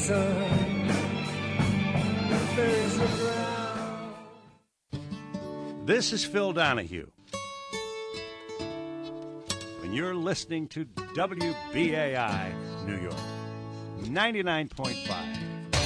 sun. There's a ground. This is Phil Donahue. And you're listening to WBAI New York, 99.5.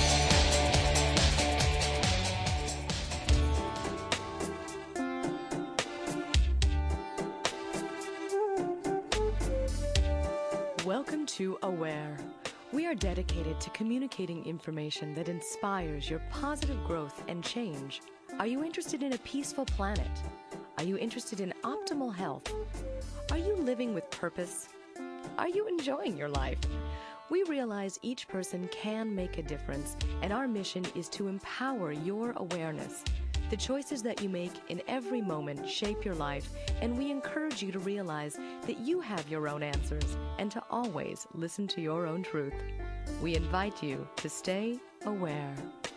Welcome to Aware. We are dedicated to communicating information that inspires your positive growth and change. Are you interested in a peaceful planet? Are you interested in optimal health? Are you living with purpose? Are you enjoying your life? We realize each person can make a difference, and our mission is to empower your awareness. The choices that you make in every moment shape your life, and we encourage you to realize that you have your own answers and to always listen to your own truth. We invite you to stay aware.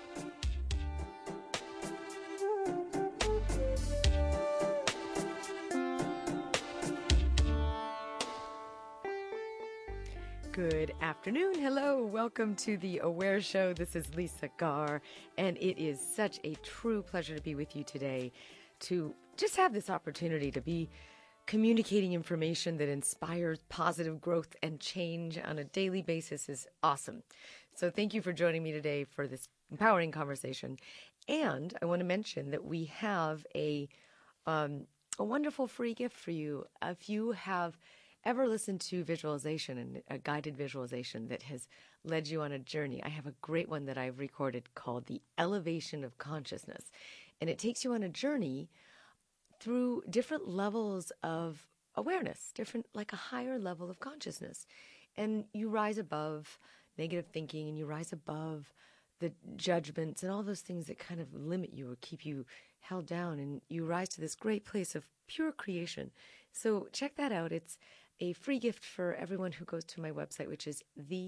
Good afternoon. Hello. Welcome to the Aware Show. This is Lisa Garr, and it is such a true pleasure to be with you today to just have this opportunity to be communicating information that inspires positive growth and change on a daily basis is awesome. So thank you for joining me today for this empowering conversation. And I want to mention that we have a wonderful free gift for you. If you have ever listened to visualization and a guided visualization that has led you on a journey, I have a great one that I've recorded called The Elevation of Consciousness. And it takes you on a journey through different levels of awareness, like a higher level of consciousness. And you rise above negative thinking, and you rise above the judgments and all those things that kind of limit you or keep you held down. And you rise to this great place of pure creation. So check that out. It's a free gift for everyone who goes to my website, which is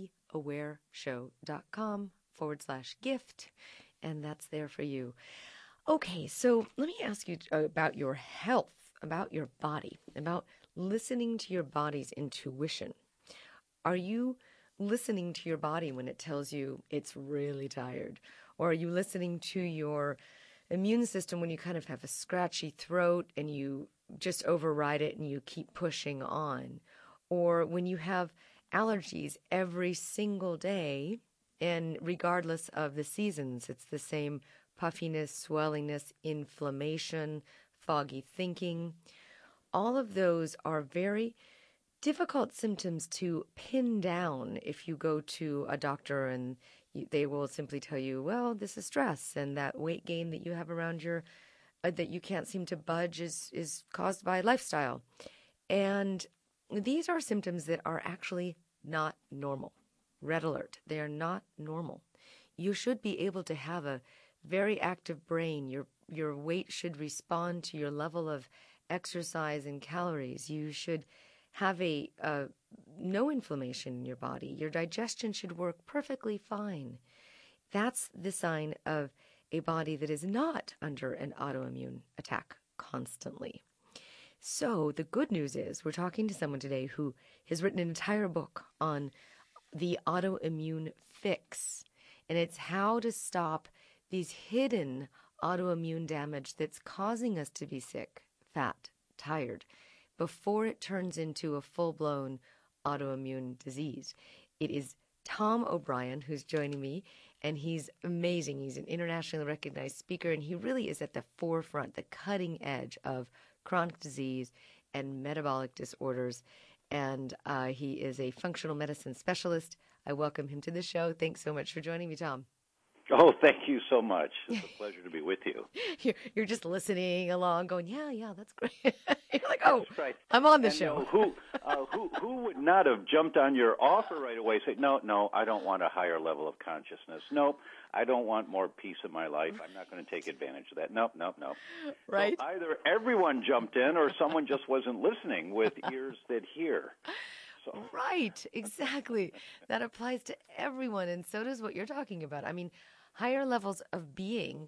theawareshow.com/gift. And that's there for you. Okay, so let me ask you about your health, about your body, about listening to your body's intuition. Are you listening to your body when it tells you it's really tired? Or are you listening to your immune system when you kind of have a scratchy throat and you just override it and you keep pushing on? Or when you have allergies every single day, and regardless of the seasons, it's the same puffiness, swellingness, inflammation, foggy thinking. All of those are very difficult symptoms to pin down if you go to a doctor and they will simply tell you, well, this is stress, and that weight gain that you have around that you can't seem to budge is caused by lifestyle. And these are symptoms that are actually not normal. Red alert. They are not normal. You should be able to have a very active brain. Your weight should respond to your level of exercise and calories. You should have no inflammation in your body. Your digestion should work perfectly fine. That's the sign of a body that is not under an autoimmune attack constantly. So the good news is we're talking to someone today who has written an entire book on the autoimmune fix. And it's how to stop these hidden autoimmune damage that's causing us to be sick, fat, tired, before it turns into a full-blown autoimmune disease. It is Tom O'Brien who's joining me, and he's amazing. He's an internationally recognized speaker, and he really is at the forefront, the cutting edge of chronic disease and metabolic disorders. And he is a functional medicine specialist. I welcome him to the show. Thanks so much for joining me, Tom. Oh, thank you so much. It's a pleasure to be with you. You're just listening along, going, yeah, that's great. You're like, oh, that's right. I'm on the and show. Who would not have jumped on your offer right away? Say, no, I don't want a higher level of consciousness. Nope, I don't want more peace in my life. I'm not going to take advantage of that. Nope. Right. So either everyone jumped in, or someone just wasn't listening with ears that hear. So. Right, exactly. That applies to everyone, and so does what you're talking about. I mean, higher levels of being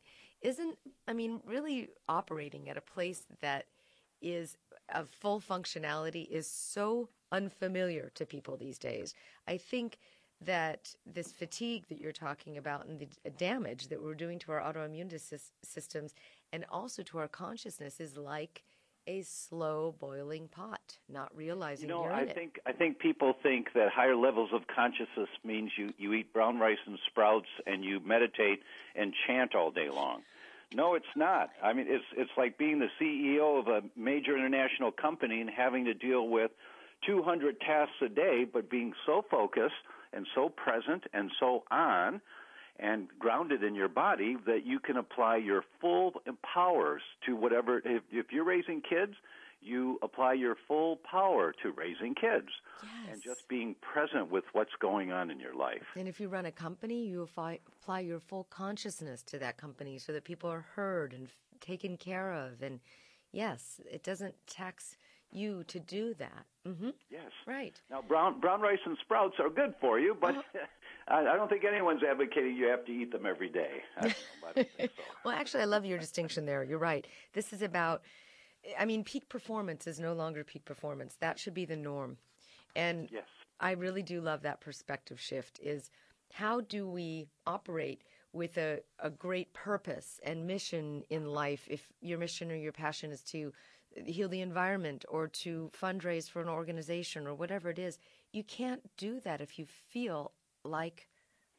really operating at a place that is of full functionality is so unfamiliar to people these days. I think that this fatigue that you're talking about and the damage that we're doing to our autoimmune systems and also to our consciousness is like a slow boiling pot, not realizing you're in it. I think people think that higher levels of consciousness means you eat brown rice and sprouts and you meditate and chant all day long. No, it's not. I mean, it's like being the CEO of a major international company and having to deal with 200 tasks a day, but being so focused and so present and so on and grounded in your body that you can apply your full powers to whatever. If you're raising kids, you apply your full power to raising kids. Yes. And just being present with what's going on in your life. And if you run a company, you apply your full consciousness to that company so that people are heard and taken care of. And yes, it doesn't tax you to do that. Mm-hmm. Yes. Right. Now, brown rice and sprouts are good for you, but I don't think anyone's advocating you have to eat them every day. I don't think so. Well, actually, I love your distinction there. You're right. This is about, I mean, peak performance is no longer peak performance. That should be the norm. And yes. I really do love that perspective shift is how do we operate with a great purpose and mission in life if your mission or your passion is to heal the environment or to fundraise for an organization or whatever it is. You can't do that if you feel like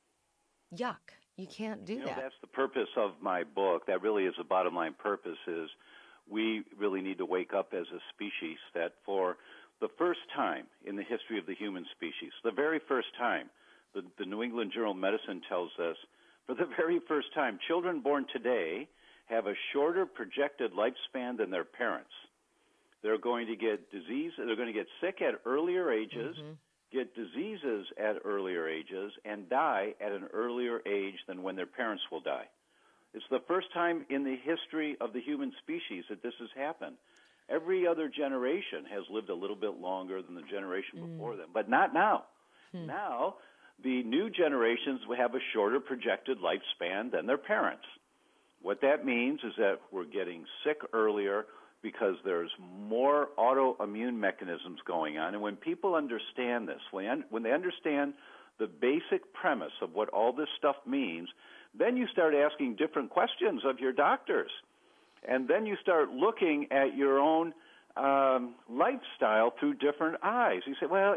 yuck. You can't do that. That's the purpose of my book. That really is the bottom line purpose is we really need to wake up as a species that for the first time in the history of the human species, the very first time, the New England Journal of Medicine tells us, for the very first time, children born today have a shorter projected lifespan than their parents. They're going to get disease, they're going to get sick at earlier ages, get diseases at earlier ages, and die at an earlier age than when their parents will die. It's the first time in the history of the human species that this has happened. Every other generation has lived a little bit longer than the generation before them, but not now. Now, the new generations will have a shorter projected lifespan than their parents. What that means is that we're getting sick earlier because there's more autoimmune mechanisms going on. And when people understand this, when they understand the basic premise of what all this stuff means, then you start asking different questions of your doctors. And then you start looking at your own lifestyle through different eyes. You say, well,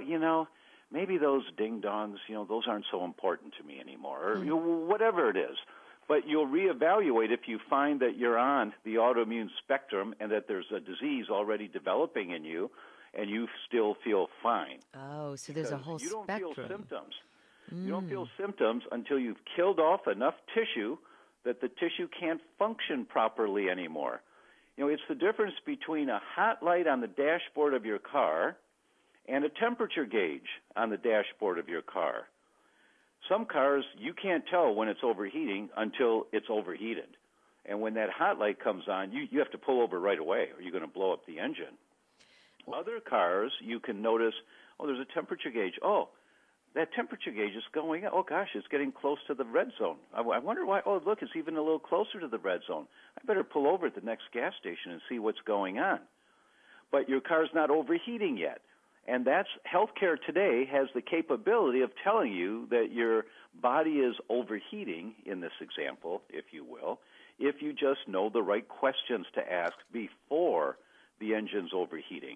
maybe those ding-dongs, those aren't so important to me anymore, or whatever it is. But you'll reevaluate if you find that you're on the autoimmune spectrum and that there's a disease already developing in you and you still feel fine. Oh, so there's a whole spectrum. You don't feel symptoms. You don't feel symptoms until you've killed off enough tissue that the tissue can't function properly anymore. It's the difference between a hot light on the dashboard of your car and a temperature gauge on the dashboard of your car. Some cars, you can't tell when it's overheating until it's overheated. And when that hot light comes on, you have to pull over right away or you're going to blow up the engine. Other cars, you can notice, there's a temperature gauge. Oh, that temperature gauge is going up. Oh, gosh, it's getting close to the red zone. I wonder why. Oh, look, it's even a little closer to the red zone. I better pull over at the next gas station and see what's going on. But your car's not overheating yet. And that's healthcare today has the capability of telling you that your body is overheating, in this example, if you will, if you just know the right questions to ask before the engine's overheating,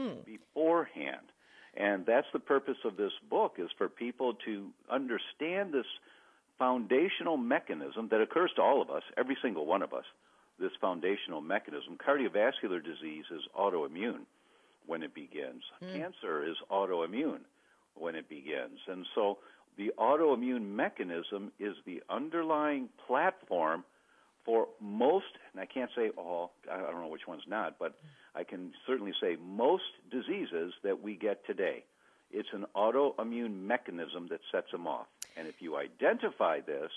beforehand. And that's the purpose of this book, is for people to understand this foundational mechanism that occurs to all of us, every single one of us, this foundational mechanism. Cardiovascular disease is autoimmune when it begins. Cancer is autoimmune when it begins. And so the autoimmune mechanism is the underlying platform for most, and I can't say all, I don't know which one's not, but I can certainly say most diseases that we get today. It's an autoimmune mechanism that sets them off. And if you identify this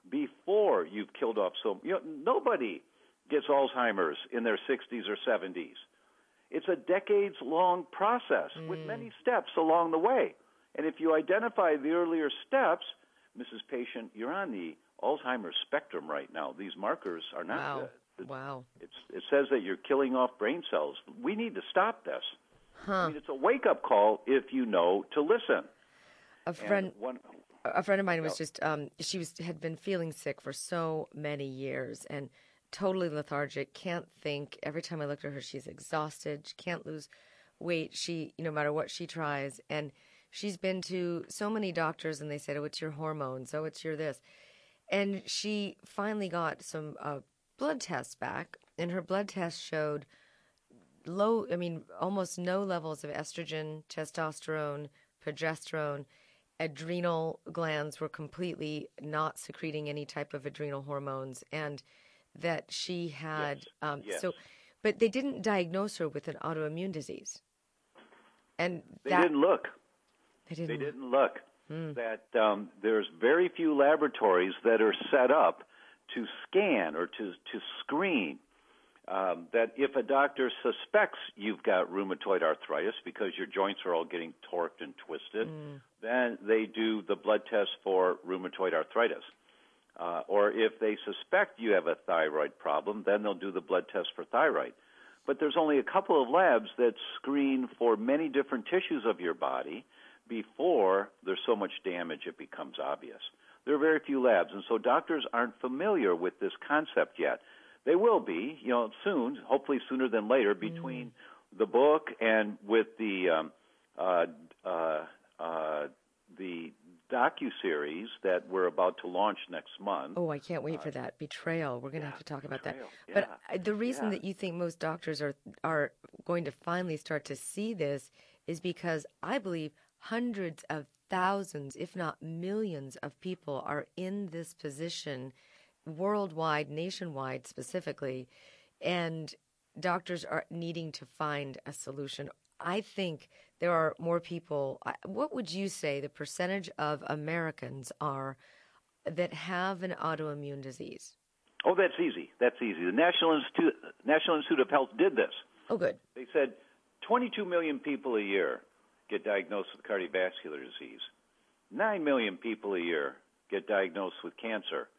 before you've killed off nobody gets Alzheimer's in their 60s or 70s. It's a decades-long process with many steps along the way. And if you identify the earlier steps, Mrs. Patient, you're on the Alzheimer's spectrum right now. These markers are not good. Wow. It says that you're killing off brain cells. We need to stop this. Huh. I mean, it's a wake-up call if you know to listen. A friend, And a friend of mine was just had been feeling sick for so many years and totally lethargic, can't think. Every time I look at her, she's exhausted. She can't lose weight. She, no matter what she tries, and she's been to so many doctors, and they said, "Oh, it's your hormones. Oh, it's your this." And she finally got some blood tests back, and her blood test showed almost no levels of estrogen, testosterone, progesterone. Adrenal glands were completely not secreting any type of adrenal hormones, and that she had Yes. but they didn't diagnose her with an autoimmune disease. And they didn't look. They didn't look. That there's very few laboratories that are set up to scan or to screen. That if a doctor suspects you've got rheumatoid arthritis because your joints are all getting torqued and twisted, then they do the blood test for rheumatoid arthritis. Or if they suspect you have a thyroid problem, then they'll do the blood test for thyroid. But there's only a couple of labs that screen for many different tissues of your body before there's so much damage it becomes obvious. There are very few labs, and so doctors aren't familiar with this concept yet. They will be, soon, hopefully sooner than later, between the book and with the docuseries that we're about to launch next month. Oh, I can't wait for that. Betrayal. We're going to have to talk about that. Yeah. But the reason that you think most doctors are going to finally start to see this is because I believe hundreds of thousands, if not millions of people are in this position worldwide, nationwide specifically, and doctors are needing to find a solution. I think there are more people. What would you say the percentage of Americans are that have an autoimmune disease? Oh, that's easy. The National Institute of Health did this. Oh, good. They said 22 million people a year get diagnosed with cardiovascular disease. 9 million people a year get diagnosed with cancer.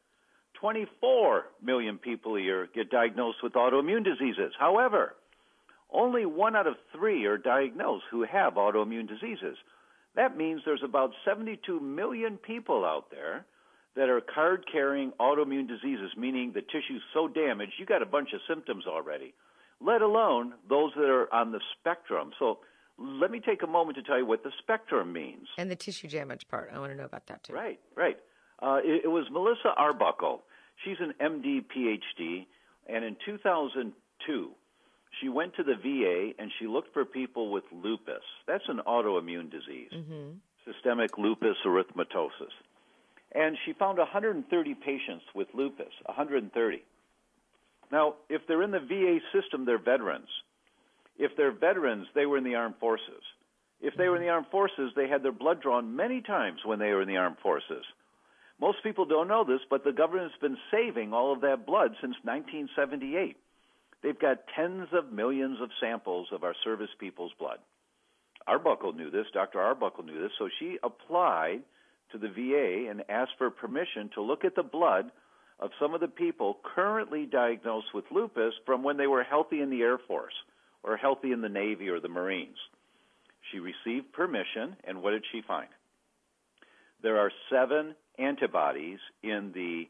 24 million people a year get diagnosed with autoimmune diseases. However, only 1 out of 3 are diagnosed who have autoimmune diseases. That means there's about 72 million people out there that are card-carrying autoimmune diseases, meaning the tissue's so damaged you got a bunch of symptoms already, let alone those that are on the spectrum. So let me take a moment to tell you what the spectrum means. And the tissue damage part. I want to know about that, too. Right. It was Melissa Arbuckle. She's an MD, PhD, and in 2002, she went to the VA and she looked for people with lupus. That's an autoimmune disease, systemic lupus erythematosus. And she found 130 patients with lupus, 130. Now, if they're in the VA system, they're veterans. If they're veterans, they were in the armed forces. If they were in the armed forces, they had their blood drawn many times when they were in the armed forces. Most people don't know this, but the government's been saving all of that blood since 1978. They've got tens of millions of samples of our service people's blood. Arbuckle knew this. Dr. Arbuckle knew this. So she applied to the VA and asked for permission to look at the blood of some of the people currently diagnosed with lupus from when they were healthy in the Air Force or healthy in the Navy or the Marines. She received permission, and what did she find? There are 7 antibodies in the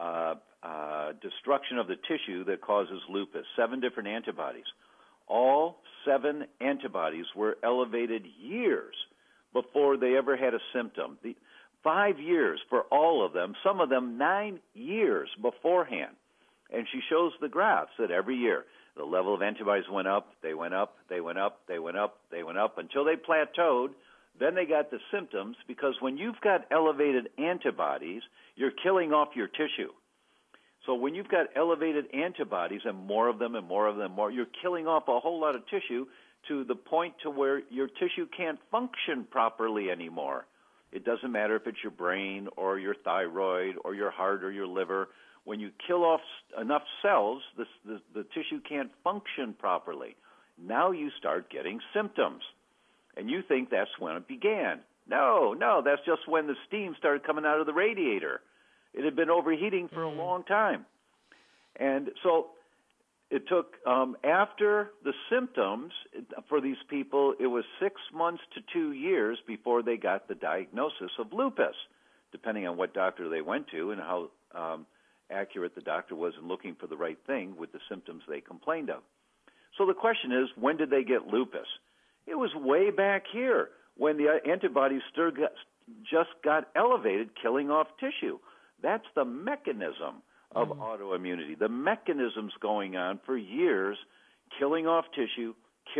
destruction of the tissue that causes lupus, 7 different antibodies. All 7 antibodies were elevated years before they ever had a symptom. 5 years for all of them, some of them 9 years beforehand. And she shows the graphs that every year the level of antibodies went up, they went up, they went up, they went up, they went up until they plateaued. Then they got the symptoms because when you've got elevated antibodies, you're killing off your tissue. So when you've got elevated antibodies and more of them and more of them, you're killing off a whole lot of tissue to the point to where your tissue can't function properly anymore. It doesn't matter if it's your brain or your thyroid or your heart or your liver. When you kill off enough cells, the tissue can't function properly. Now you start getting symptoms. And you think that's when it began. No, that's just when the steam started coming out of the radiator. It had been overheating for a long time. And so It took, after the symptoms, for these people, it was 6 months to 2 years before they got the diagnosis of lupus, depending on what doctor they went to and how accurate the doctor was in looking for the right thing with the symptoms they complained of. So the question is, when did they get lupus? It was way back here when the antibodies just got elevated, killing off tissue. That's the mechanism of autoimmunity. The mechanism's going on for years, killing off tissue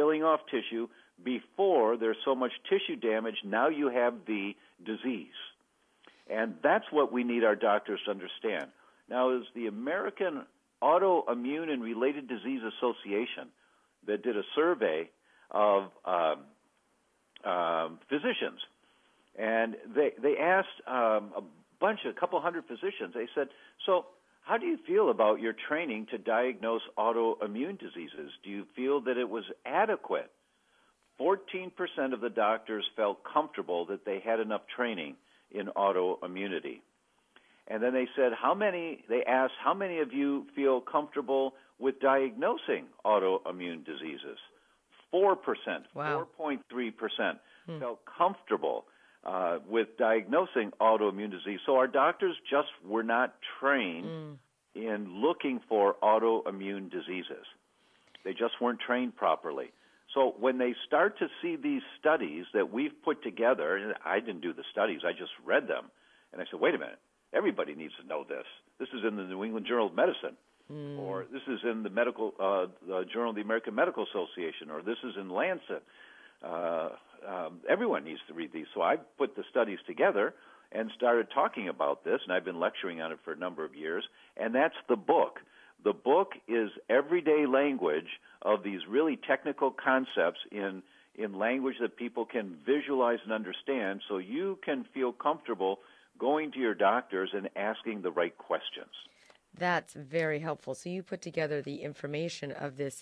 before there's so much tissue damage. Now you have the disease. And that's what we need our doctors to understand. Now, is the American Autoimmune and Related Disease Association that did a survey of physicians, and they asked a couple hundred physicians. They said, so how do you feel about your training to diagnose autoimmune diseases? Do you feel that it was adequate? 14% of the doctors felt comfortable that they had enough training in autoimmunity. And then they said, they asked, how many of you feel comfortable with diagnosing autoimmune diseases? 4%, wow. 4.3% felt comfortable with diagnosing autoimmune disease. So our doctors just were not trained in looking for autoimmune diseases. They just weren't trained properly. So when they start to see these studies that we've put together, and I didn't do the studies, I just read them, and I said, wait a minute, everybody needs to know this. This is in the New England Journal of Medicine, or this is in the medical the Journal of the American Medical Association, or this is in Lancet. Everyone needs to read these. So I put the studies together and started talking about this, and I've been lecturing on it for a number of years, and that's the book. The book is everyday language of these really technical concepts in language that people can visualize and understand, so you can feel comfortable going to your doctors and asking the right questions. That's very helpful. So you put together the information of this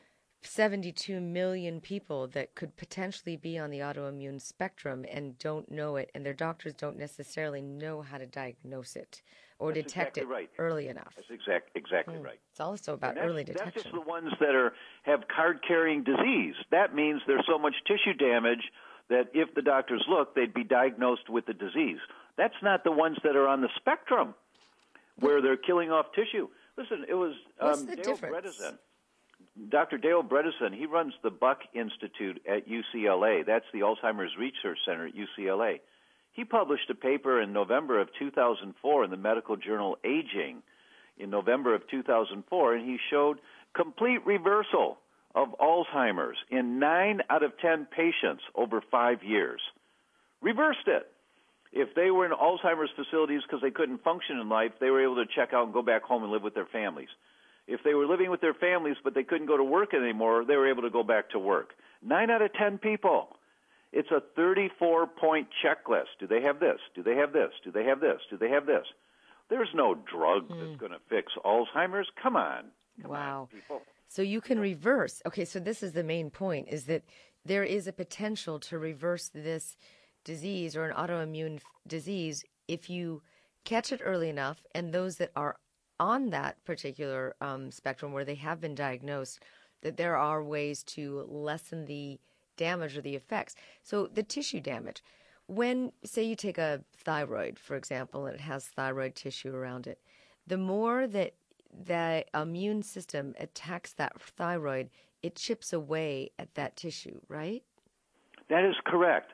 72 million people that could potentially be on the autoimmune spectrum and don't know it, and their doctors don't necessarily know how to diagnose it or That's detect exactly it right. early enough. That's exactly right. It's also about early detection. That's just the ones that have card-carrying disease. That means there's so much tissue damage that if the doctors look, they'd be diagnosed with the disease. That's not the ones that are on the spectrum where they're killing off tissue. Listen, it was Dale Bredesen. Dr. Dale Bredesen, he runs the Buck Institute at UCLA. That's the Alzheimer's Research Center at UCLA. He published a paper in November of 2004 in the medical journal Aging in November of 2004, and he showed complete reversal of Alzheimer's in 9 out of 10 patients over 5 years. Reversed it. If they were in Alzheimer's facilities because they couldn't function in life, they were able to check out and go back home and live with their families. If they were living with their families but they couldn't go to work anymore, they were able to go back to work. 9 out of 10 people. It's a 34-point checklist. Do they have this? Do they have this? Do they have this? Do they have this? There's no drug that's going to fix Alzheimer's. Come on. Come on, people. So you can reverse. Okay, so this is the main point, is that there is a potential to reverse this disease or an autoimmune disease if you catch it early enough, and those that are on that particular spectrum where they have been diagnosed, that there are ways to lessen the damage or the effects. So the tissue damage, when, say you take a thyroid, for example, and it has thyroid tissue around it, the more that the immune system attacks that thyroid, it chips away at that tissue, right? That is correct.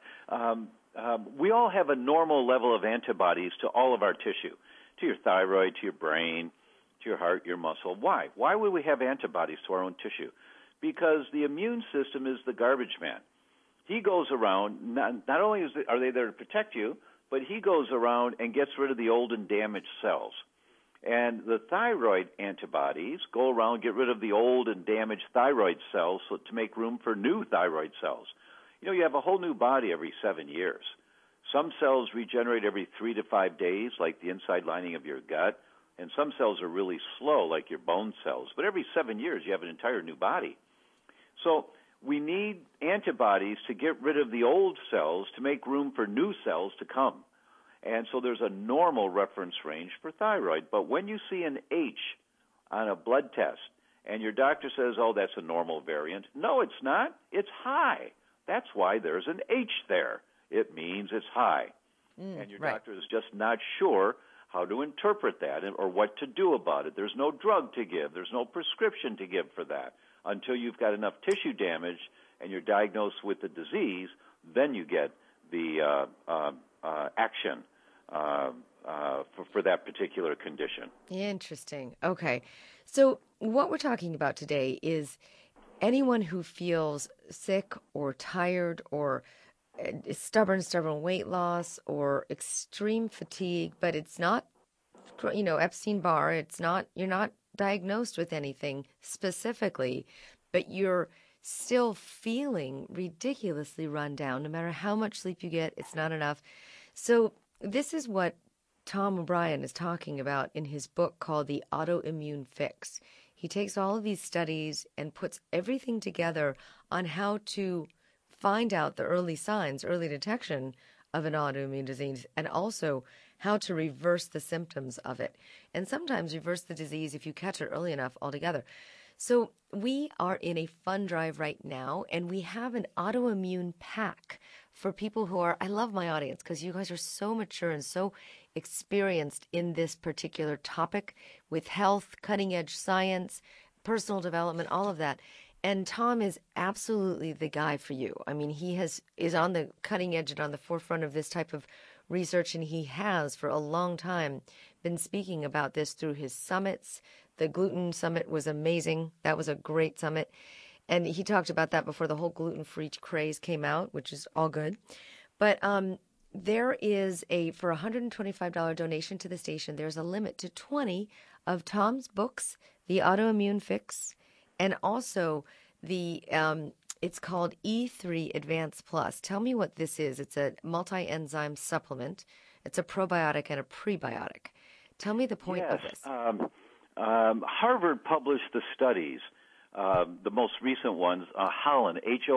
We all have a normal level of antibodies to all of our tissue, to your thyroid, to your brain, to your heart, your muscle. Why? Why would we have antibodies to our own tissue? Because the immune system is the garbage man. He goes around, not only are they there to protect you, but he goes around and gets rid of the old and damaged cells. And the thyroid antibodies go around and get rid of the old and damaged thyroid cells to make room for new thyroid cells. You know, you have a whole new body every 7 years. Some cells regenerate every 3 to 5 days, like the inside lining of your gut, and some cells are really slow, like your bone cells. But every 7 years, you have an entire new body. So we need antibodies to get rid of the old cells to make room for new cells to come. And so there's a normal reference range for thyroid. But when you see an H on a blood test and your doctor says, oh, that's a normal variant. No, it's not. It's high. That's why there's an H there. It means it's high. And your doctor is just not sure how to interpret that or what to do about it. There's no drug to give. There's no prescription to give for that. Until you've got enough tissue damage and you're diagnosed with the disease, then you get the action for that particular condition. Interesting. Okay. So what we're talking about today is anyone who feels sick or tired or stubborn weight loss or extreme fatigue, but it's not, Epstein-Barr. It's not, you're not diagnosed with anything specifically, but you're still feeling ridiculously run down. No matter how much sleep you get, it's not enough. So this is what Tom O'Brien is talking about in his book called The Autoimmune Fix. He takes all of these studies and puts everything together on how to find out the early signs, early detection of an autoimmune disease, and also how to reverse the symptoms of it. And sometimes reverse the disease if you catch it early enough altogether. So we are in a fund drive right now, and we have an autoimmune pack for people who are, I love my audience because you guys are so mature and so experienced in this particular topic with health, cutting edge science, personal development, all of that. And Tom is absolutely the guy for you. I mean, he is on the cutting edge and on the forefront of this type of research, and he has for a long time been speaking about this through his summits. The gluten summit was amazing. That was a great summit. And he talked about that before the whole gluten-free craze came out, which is all good. But there is for a $125 donation to the station, there's a limit to 20 of Tom's books, The Autoimmune Fix, and also it's called E3 Advance Plus. Tell me what this is. It's a multi-enzyme supplement. It's a probiotic and a prebiotic. Tell me the point of this. Harvard published the studies, the most recent ones. Hollon,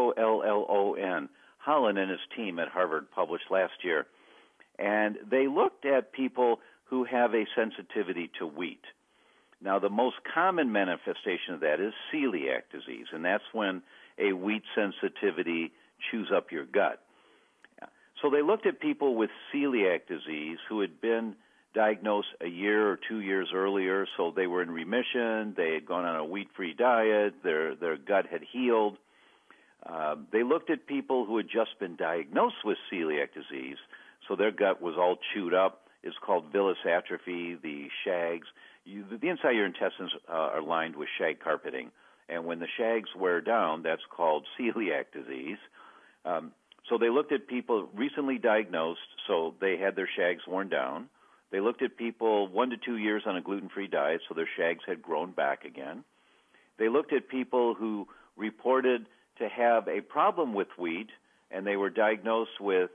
Hollon, Hollon and his team at Harvard published last year. And they looked at people who have a sensitivity to wheat. Now, the most common manifestation of that is celiac disease, and that's when a wheat sensitivity chews up your gut. So they looked at people with celiac disease who had been diagnosed a year or 2 years earlier, so they were in remission, they had gone on a wheat-free diet, their gut had healed. They looked at people who had just been diagnosed with celiac disease, so their gut was all chewed up. It's called villus atrophy, the shags. The inside of your intestines are lined with shag carpeting, and when the shags wear down, that's called celiac disease. So they looked at people recently diagnosed, so they had their shags worn down. They looked at people 1 to 2 years on a gluten-free diet, so their shags had grown back again. They looked at people who reported to have a problem with wheat, and they were diagnosed with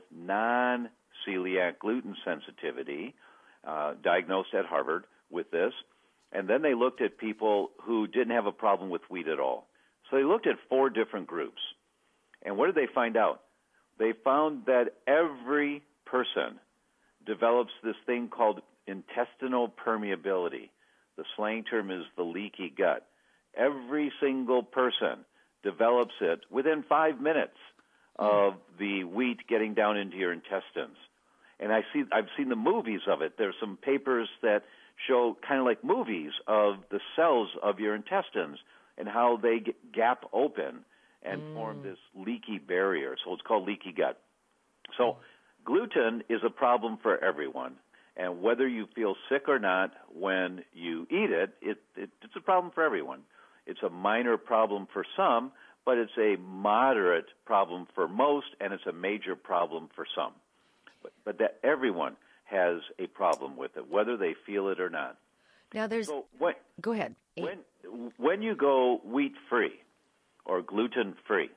non-celiac gluten sensitivity, diagnosed at Harvard with this. And then they looked at people who didn't have a problem with wheat at all. So they looked at 4 different groups. And what did they find out? They found that every person develops this thing called intestinal permeability. The slang term is the leaky gut. Every single person develops it within 5 minutes of the wheat getting down into your intestines. And I've seen the movies of it. There's some papers that show kind of like movies of the cells of your intestines and how they gap open and form this leaky barrier. So it's called leaky gut. So gluten is a problem for everyone. And whether you feel sick or not when you eat it, it's a problem for everyone. It's a minor problem for some, but it's a moderate problem for most, and it's a major problem for some. But that everyone has a problem with it, whether they feel it or not. Now go ahead. When you go wheat-free or gluten-free,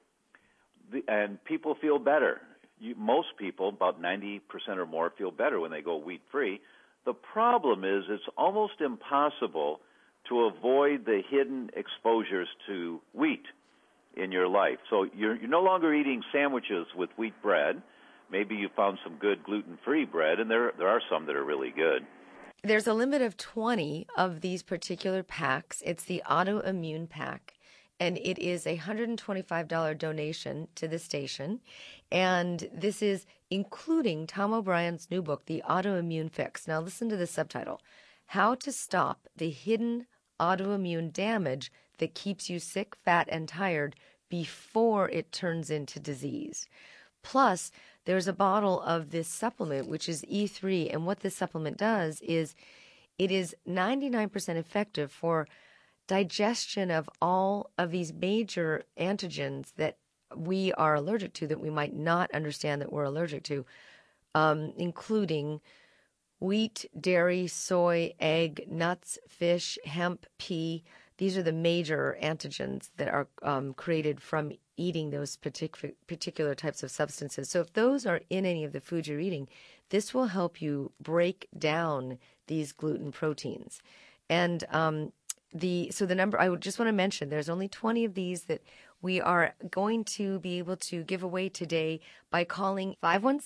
and people feel better, most people, about 90% or more, feel better when they go wheat-free. The problem is it's almost impossible to avoid the hidden exposures to wheat in your life. So you're no longer eating sandwiches with wheat bread. Maybe you found some good gluten-free bread, and there are some that are really good. there's a limit of 20 of these particular packs. It's the autoimmune pack, and it is a $125 donation to the station. And this is including Tom O'Brien's new book, The Autoimmune Fix. Now listen to the subtitle: How to Stop the Hidden Autoimmune Damage That Keeps You Sick, Fat, and Tired Before It Turns into Disease. Plus, there's a bottle of this supplement, which is E3. And what this supplement does is it is 99% effective for digestion of all of these major antigens that we are allergic to, that we might not understand that we're allergic to, including wheat, dairy, soy, egg, nuts, fish, hemp, pea. These are the major antigens that are created from eating those particular types of substances. So if those are in any of the foods you're eating, this will help you break down these gluten proteins. And the number, I would just want to mention, there's only 20 of these that we are going to be able to give away today by calling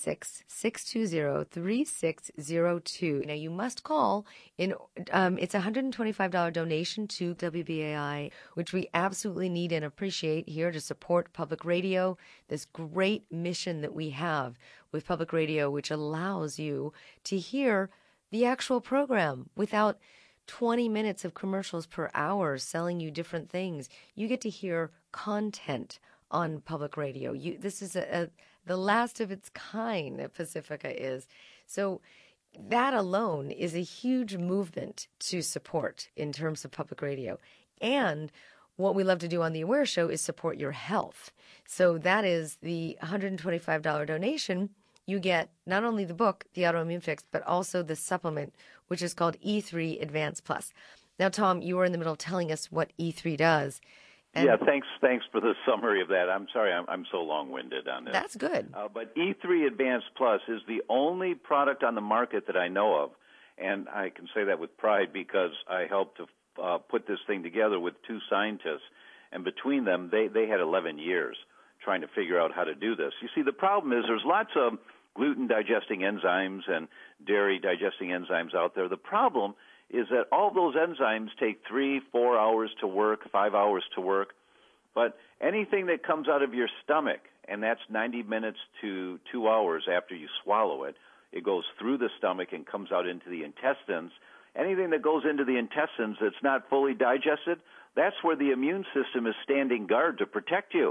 516-620-3602. Now, you must call in. It's a $125 donation to WBAI, which we absolutely need and appreciate here to support public radio, this great mission that we have with public radio, which allows you to hear the actual program without 20 minutes of commercials per hour selling you different things. You get to hear content on public radio. This is the last of its kind that Pacifica is. So that alone is a huge movement to support in terms of public radio. And what we love to do on the Aware Show is support your health. So that is the $125 donation. You get not only the book, The Autoimmune Fix, but also the supplement, which is called E3 Advanced Plus. Now, Tom, you were in the middle of telling us what E3 does. Yeah, thanks for the summary of that. I'm sorry I'm so long-winded on this. That's good. But E3 Advanced Plus is the only product on the market that I know of, and I can say that with pride because I helped to put this thing together with two scientists, and between them, they had 11 years trying to figure out how to do this. You see, the problem is there's lots of gluten-digesting enzymes and dairy-digesting enzymes out there. The problem is that all those enzymes take 3-4 hours to work, 5 hours to work. But anything that comes out of your stomach, and that's 90 minutes to 2 hours after you swallow it, it goes through the stomach and comes out into the intestines. Anything that goes into the intestines that's not fully digested, that's where the immune system is standing guard to protect you.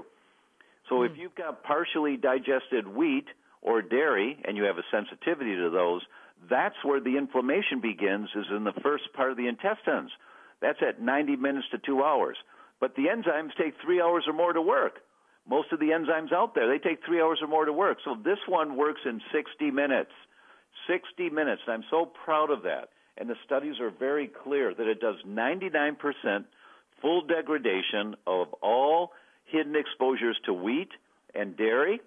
So if you've got partially digested wheat or dairy, and you have a sensitivity to those, that's where the inflammation begins, is in the first part of the intestines. That's at 90 minutes to 2 hours. But the enzymes take 3 hours or more to work. Most of the enzymes out there, they take 3 hours or more to work. So this one works in 60 minutes. 60 minutes, and I'm so proud of that. And the studies are very clear that it does 99% full degradation of all hidden exposures to wheat and dairy,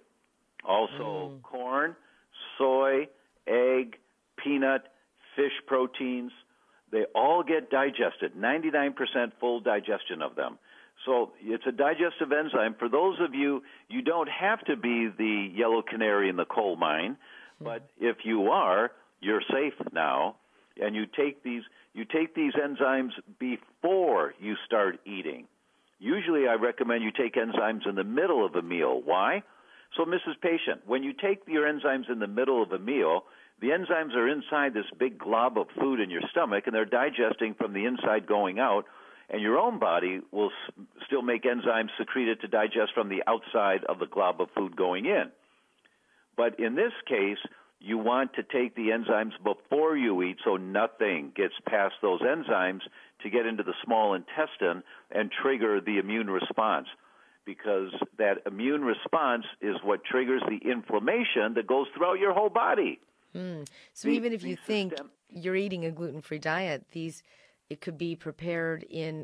also corn, soy, egg, peanut, fish proteins. They all get digested, 99% full digestion of them. So it's a digestive enzyme. For those of you, you don't have to be the yellow canary in the coal mine, but if you are, you're safe now. And you take these enzymes before you start eating. Usually I recommend you take enzymes in the middle of a meal. Why? So, Mrs. Patient, when you take your enzymes in the middle of a meal, the enzymes are inside this big glob of food in your stomach, and they're digesting from the inside going out, and your own body will still make enzymes secreted to digest from the outside of the glob of food going in. But in this case, you want to take the enzymes before you eat so nothing gets past those enzymes to get into the small intestine and trigger the immune response, because that immune response is what triggers the inflammation that goes throughout your whole body. So even if you think you're eating a gluten-free diet, it could be prepared in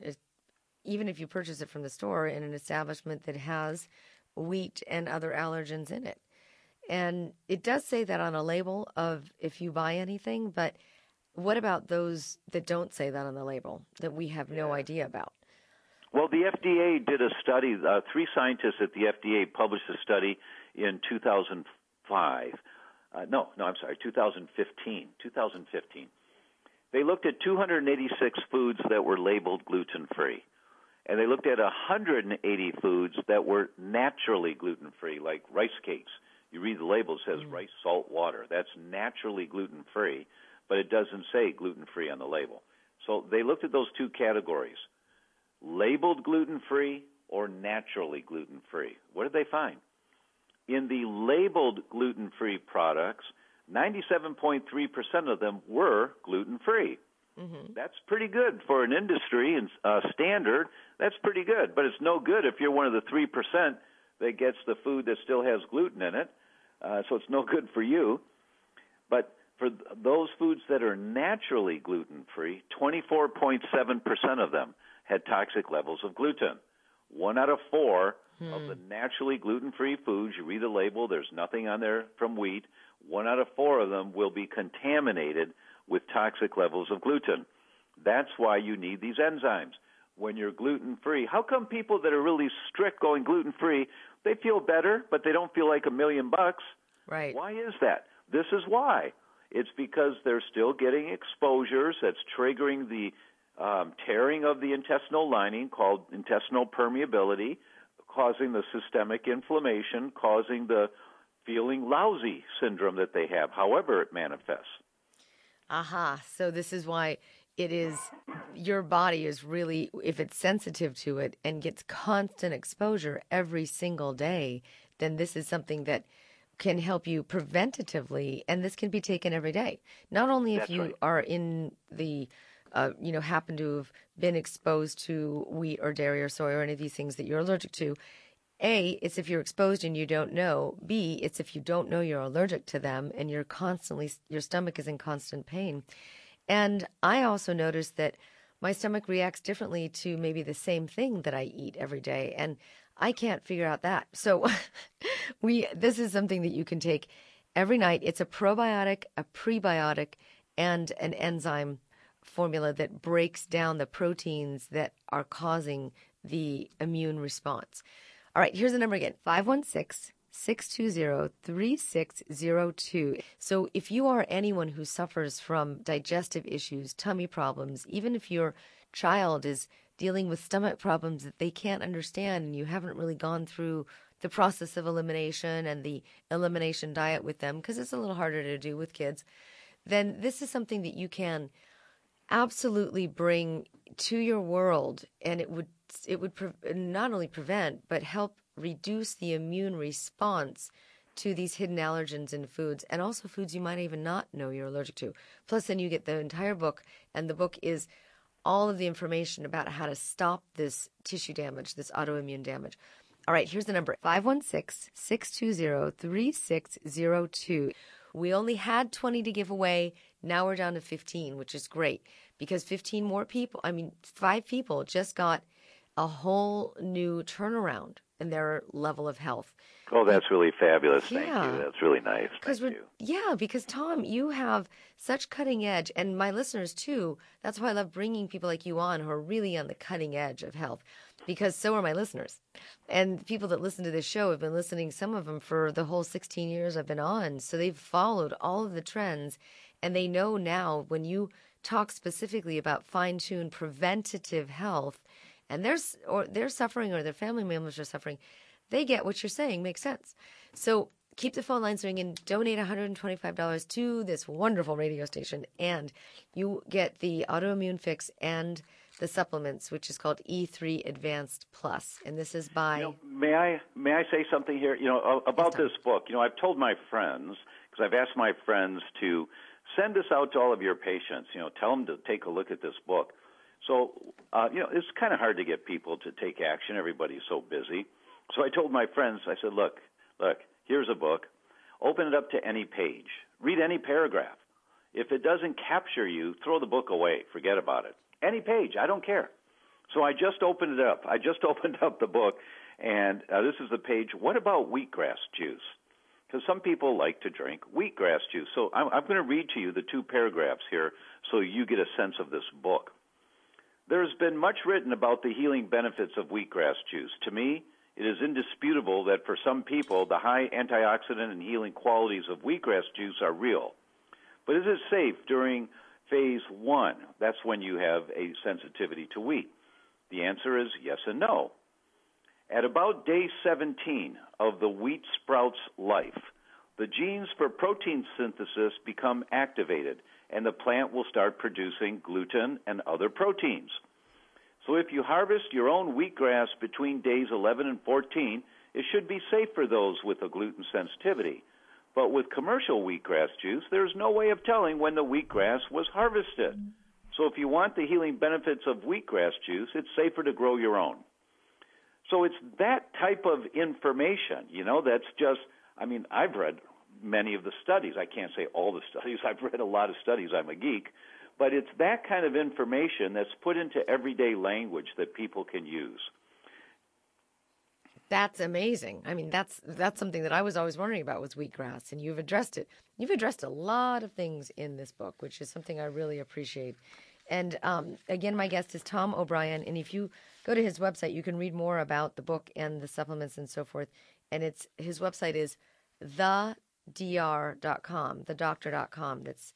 even if you purchase it from the store, in an establishment that has wheat and other allergens in it. And it does say that on a label of if you buy anything, but what about those that don't say that on the label, that we have no idea about? Well, the FDA did a study. 3 scientists at the FDA published a study in 2015. They looked at 286 foods that were labeled gluten-free. And they looked at 180 foods that were naturally gluten-free, like rice cakes. You read the label, it says rice, salt, water. That's naturally gluten-free, but it doesn't say gluten-free on the label. So they looked at those two categories, labeled gluten-free or naturally gluten-free. What did they find? In the labeled gluten-free products, 97.3% of them were gluten-free. Mm-hmm. That's pretty good for an industry and standard. That's pretty good, but it's no good if you're one of the 3% that gets the food that still has gluten in it. So it's no good for you. But for those foods that are naturally gluten-free, 24.7% of them had toxic levels of gluten. 1 out of 4 of the naturally gluten-free foods, you read the label, there's nothing on there from wheat. 1 out of 4 of them will be contaminated with toxic levels of gluten. That's why you need these enzymes. When you're gluten-free, how come people that are really strict going gluten-free, they feel better, but they don't feel like $1 million? Right. Why is that? This is why. It's because they're still getting exposures that's triggering the tearing of the intestinal lining called intestinal permeability, causing the systemic inflammation, causing the feeling lousy syndrome that they have, however it manifests. Aha. So this is why it is, your body is really, if it's sensitive to it and gets constant exposure every single day, then this is something that can help you preventatively, and this can be taken every day. Not only if you are in the, happen to have been exposed to wheat or dairy or soy or any of these things that you're allergic to. A, it's if you're exposed and you don't know. B, it's if you don't know you're allergic to them and your stomach is in constant pain. And I also noticed that my stomach reacts differently to maybe the same thing that I eat every day. And I can't figure out that. So this is something that you can take every night. It's a probiotic, a prebiotic, and an enzyme formula that breaks down the proteins that are causing the immune response. All right, here's the number again, 516-620-3602. So if you are anyone who suffers from digestive issues, tummy problems, even if your child is dealing with stomach problems that they can't understand and you haven't really gone through the process of elimination and the elimination diet with them, because it's a little harder to do with kids, then this is something that you can absolutely bring to your world, and it would not only prevent but help reduce the immune response to these hidden allergens in foods, and also foods you might even not know you're allergic to. Plus, then you get the entire book, and the book is all of the information about how to stop this tissue damage, this autoimmune damage. All right, here's the number, 516-620-3602. We only had 20 to give away. Now we're down to 15, which is great, because 5 people just got a whole new turnaround in their level of health. Oh, that's really fabulous. Yeah. Thank you. That's really nice. Thank you. Yeah, because, Tom, you have such cutting edge, and my listeners, too. That's why I love bringing people like you on who are really on the cutting edge of health, because so are my listeners. And people that listen to this show have been listening, some of them, for the whole 16 years I've been on. So they've followed all of the trends, and they know now when you talk specifically about fine-tuned preventative health, and they're suffering or their family members are suffering, they get what you're saying makes sense. So keep the phone lines ringing, donate $125 to this wonderful radio station, and you get the autoimmune fix and the supplements, which is called E3 Advanced Plus. And this is by... may I say something here? About this book. I've told my friends, because I've asked my friends to send this out to all of your patients. Tell them to take a look at this book. So, it's kind of hard to get people to take action. Everybody's so busy. So I told my friends, I said, look, here's a book. Open it up to any page. Read any paragraph. If it doesn't capture you, throw the book away. Forget about it. Any page. I don't care. So I just opened it up. I just opened up the book, and this is the page, what about wheatgrass juice? Because some people like to drink wheatgrass juice. So I'm going to read to you the 2 paragraphs here so you get a sense of this book. There's been much written about the healing benefits of wheatgrass juice. To me, it is indisputable that for some people, the high antioxidant and healing qualities of wheatgrass juice are real. But is it safe during phase 1, that's when you have a sensitivity to wheat. The answer is yes and no. At about day 17 of the wheat sprout's life, the genes for protein synthesis become activated, and the plant will start producing gluten and other proteins. So if you harvest your own wheatgrass between days 11 and 14, it should be safe for those with a gluten sensitivity. But with commercial wheatgrass juice, there's no way of telling when the wheatgrass was harvested. So if you want the healing benefits of wheatgrass juice, it's safer to grow your own. So it's that type of information, that's just, I've read many of the studies. I can't say all the studies. I've read a lot of studies. I'm a geek. But it's that kind of information that's put into everyday language that people can use. That's amazing. That's something that I was always wondering about was wheatgrass, and you've addressed it. You've addressed a lot of things in this book, which is something I really appreciate. And again, my guest is Tom O'Brien, and if you go to his website, you can read more about the book and the supplements and so forth. And his website is thedr.com, thedoctor.com. That's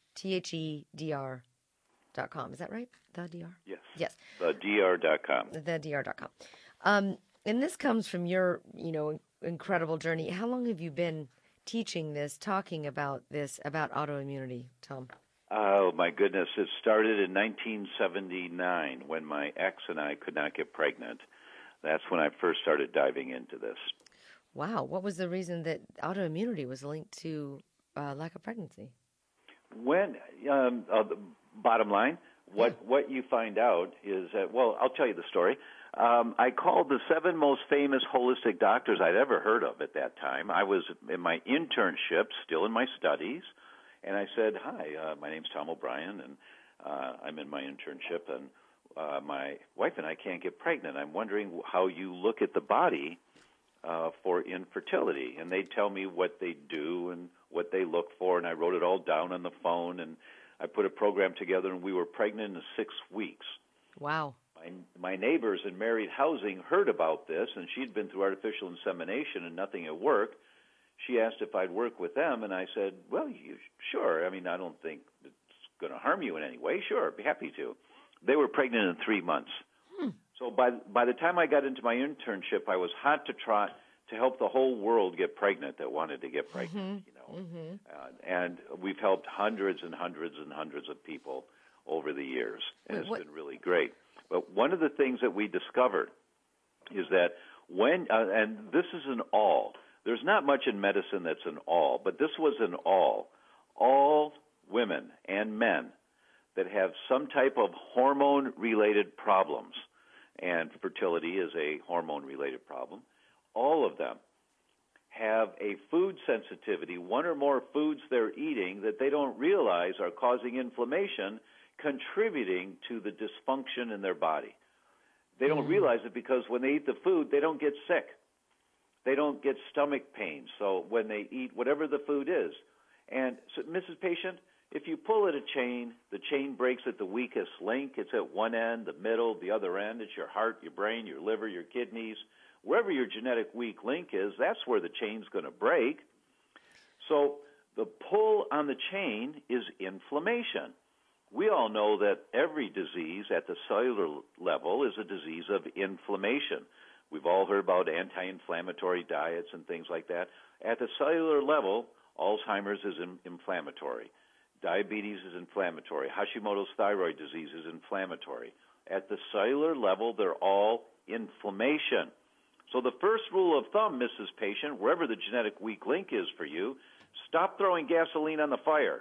THEDR.com. Is that right? The DR? Yes. Yes. Thedr.com. Thedr.com. And this comes from your, incredible journey. How long have you been teaching this, talking about this, about autoimmunity, Tom? Oh, my goodness. It started in 1979 when my ex and I could not get pregnant. That's when I first started diving into this. Wow. What was the reason that autoimmunity was linked to lack of pregnancy? When the bottom line, what you find out is that, I'll tell you the story. I called the 7 most famous holistic doctors I'd ever heard of at that time. I was in my internship, still in my studies, and I said, "Hi, my name's Tom O'Brien, and I'm in my internship, and my wife and I can't get pregnant. I'm wondering how you look at the body for infertility." And they'd tell me what they do and what they look for, and I wrote it all down on the phone, and I put a program together, and we were pregnant in 6 weeks. Wow. My neighbors in married housing heard about this, and she'd been through artificial insemination and nothing had worked. She asked if I'd work with them, and I said, sure. I don't think it's going to harm you in any way. Sure, I'd be happy to. They were pregnant in 3 months. So by the time I got into my internship, I was hot to trot to help the whole world get pregnant that wanted to get pregnant. And we've helped hundreds and hundreds and hundreds of people over the years, and it's been really great. But one of the things that we discovered is that when, and this is an all, there's not much in medicine that's an all, but this was an all women and men that have some type of hormone-related problems, and fertility is a hormone-related problem, all of them have a food sensitivity, one or more foods they're eating that they don't realize are causing inflammation, contributing to the dysfunction in their body. They don't realize it because when they eat the food, they don't get sick. They don't get stomach pain. So when they eat whatever the food is. And so, Mrs. Patient, if you pull at a chain, the chain breaks at the weakest link. It's at one end, the middle, the other end. It's your heart, your brain, your liver, your kidneys. Wherever your genetic weak link is, that's where the chain's going to break. So the pull on the chain is inflammation. We all know that every disease at the cellular level is a disease of inflammation. We've all heard about anti-inflammatory diets and things like that. At the cellular level, Alzheimer's is inflammatory. Diabetes is inflammatory. Hashimoto's thyroid disease is inflammatory. At the cellular level, they're all inflammation. So the first rule of thumb, Mrs. Patient, wherever the genetic weak link is for you, stop throwing gasoline on the fire.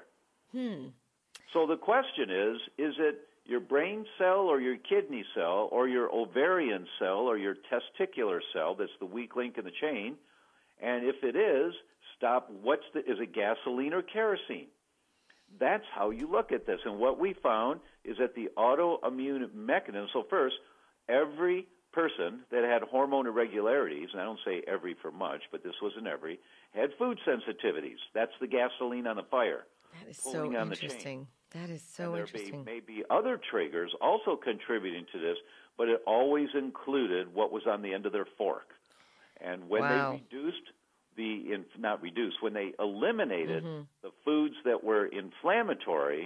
So the question is it your brain cell or your kidney cell or your ovarian cell or your testicular cell that's the weak link in the chain? And if it is, stop. Is it gasoline or kerosene? That's how you look at this. And what we found is that the autoimmune mechanism, so first, every person that had hormone irregularities, and I don't say every for much, but this wasn't every, had food sensitivities. That's the gasoline on the fire. That is so interesting. That is so interesting. There may be other triggers also contributing to this, but it always included what was on the end of their fork. And when they reduced when they eliminated the foods that were inflammatory,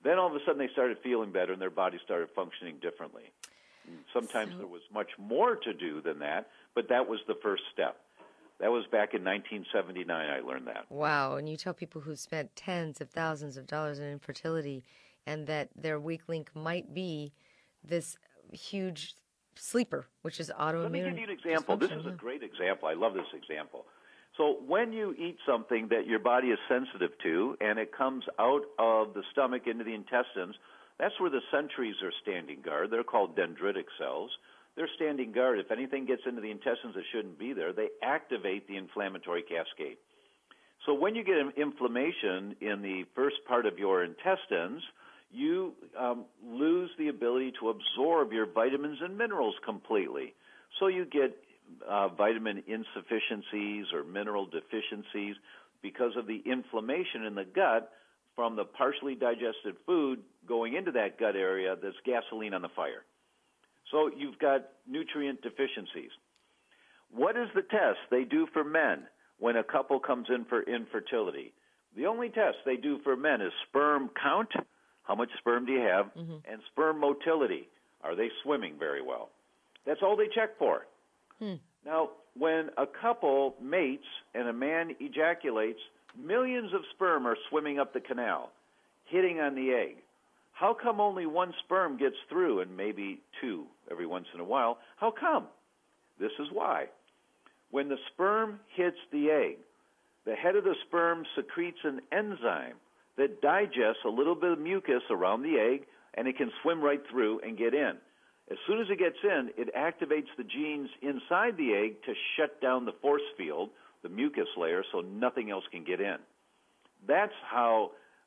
Then all of a sudden they started feeling better and their body started functioning differently. And sometimes there was much more to do than that, but that was the first step. That was back in 1979 I learned that. Wow. And you tell people who spent tens of thousands of dollars in infertility and that their weak link might be this huge sleeper, which is autoimmune. Let me give you an example. This is a great example. I love this example. So when you eat something that your body is sensitive to and it comes out of the stomach into the intestines, that's where the sentries are standing guard. They're called dendritic cells. They're standing guard. If anything gets into the intestines that shouldn't be there, they activate the inflammatory cascade. So when you get inflammation in the first part of your intestines, you lose the ability to absorb your vitamins and minerals completely. So you get vitamin insufficiencies or mineral deficiencies because of the inflammation in the gut from the partially digested food going into that gut area that's gasoline on the fire. So you've got nutrient deficiencies. What is the test they do for men when a couple comes in for infertility? The only test they do for men is sperm count, how much sperm do you have, and sperm motility. Are they swimming very well? That's all they check for. Now, when a couple mates and a man ejaculates, millions of sperm are swimming up the canal, hitting on the egg. How come only one sperm gets through and maybe two every once in a while? How come? This is why. When the sperm hits the egg, the head of the sperm secretes an enzyme that digests a little bit of mucus around the egg, and it can swim right through and get in. As soon as it gets in, it activates the genes inside the egg to shut down the force field, the mucus layer, so nothing else can get in. That's how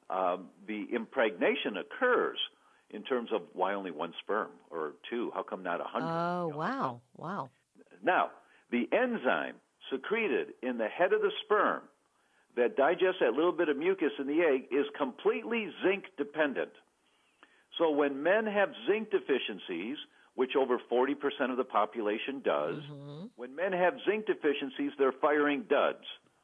the impregnation occurs in terms of why only one sperm or two. How come not 100? Oh, wow. Wow. Now, the enzyme secreted in the head of the sperm that digests that little bit of mucus in the egg is completely zinc dependent. So when men have zinc deficiencies, which over 40% of the population does, when men have zinc deficiencies, they're firing duds.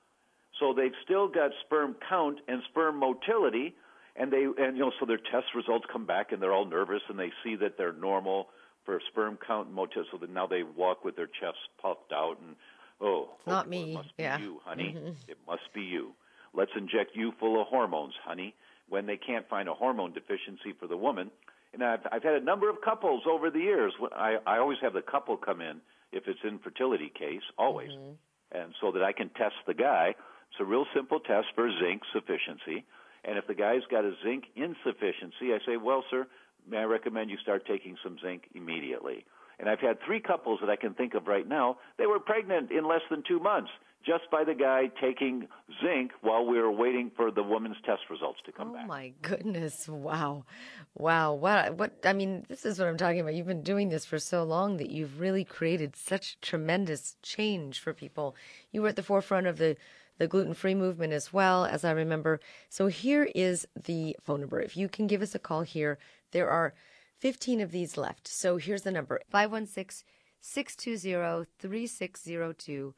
So they've still got sperm count and sperm motility, and so their test results come back and they're all nervous and they see that they're normal for sperm count and motility, so that now they walk with their chests puffed out and, not me. It must be you, honey. It must be you. Let's inject you full of hormones, honey, when they can't find a hormone deficiency for the woman. And I've had a number of couples over the years. I always have the couple come in if it's an infertility case, always, and so that I can test the guy. It's a real simple test for zinc sufficiency. And if the guy's got a zinc insufficiency, I say, well, sir, may I recommend you start taking some zinc immediately. And I've had 3 couples that I can think of right now. They were pregnant in less than 2 months just by the guy taking zinc while we were waiting for the woman's test results to come back. Oh, my goodness. Wow. Wow. What, I mean, this is what I'm talking about. You've been doing this for so long that you've really created such tremendous change for people. You were at the forefront of the gluten-free movement as well, as I remember. So here is the phone number. If you can give us a call here, there are 15 of these left. So here's the number, 516-620-3602,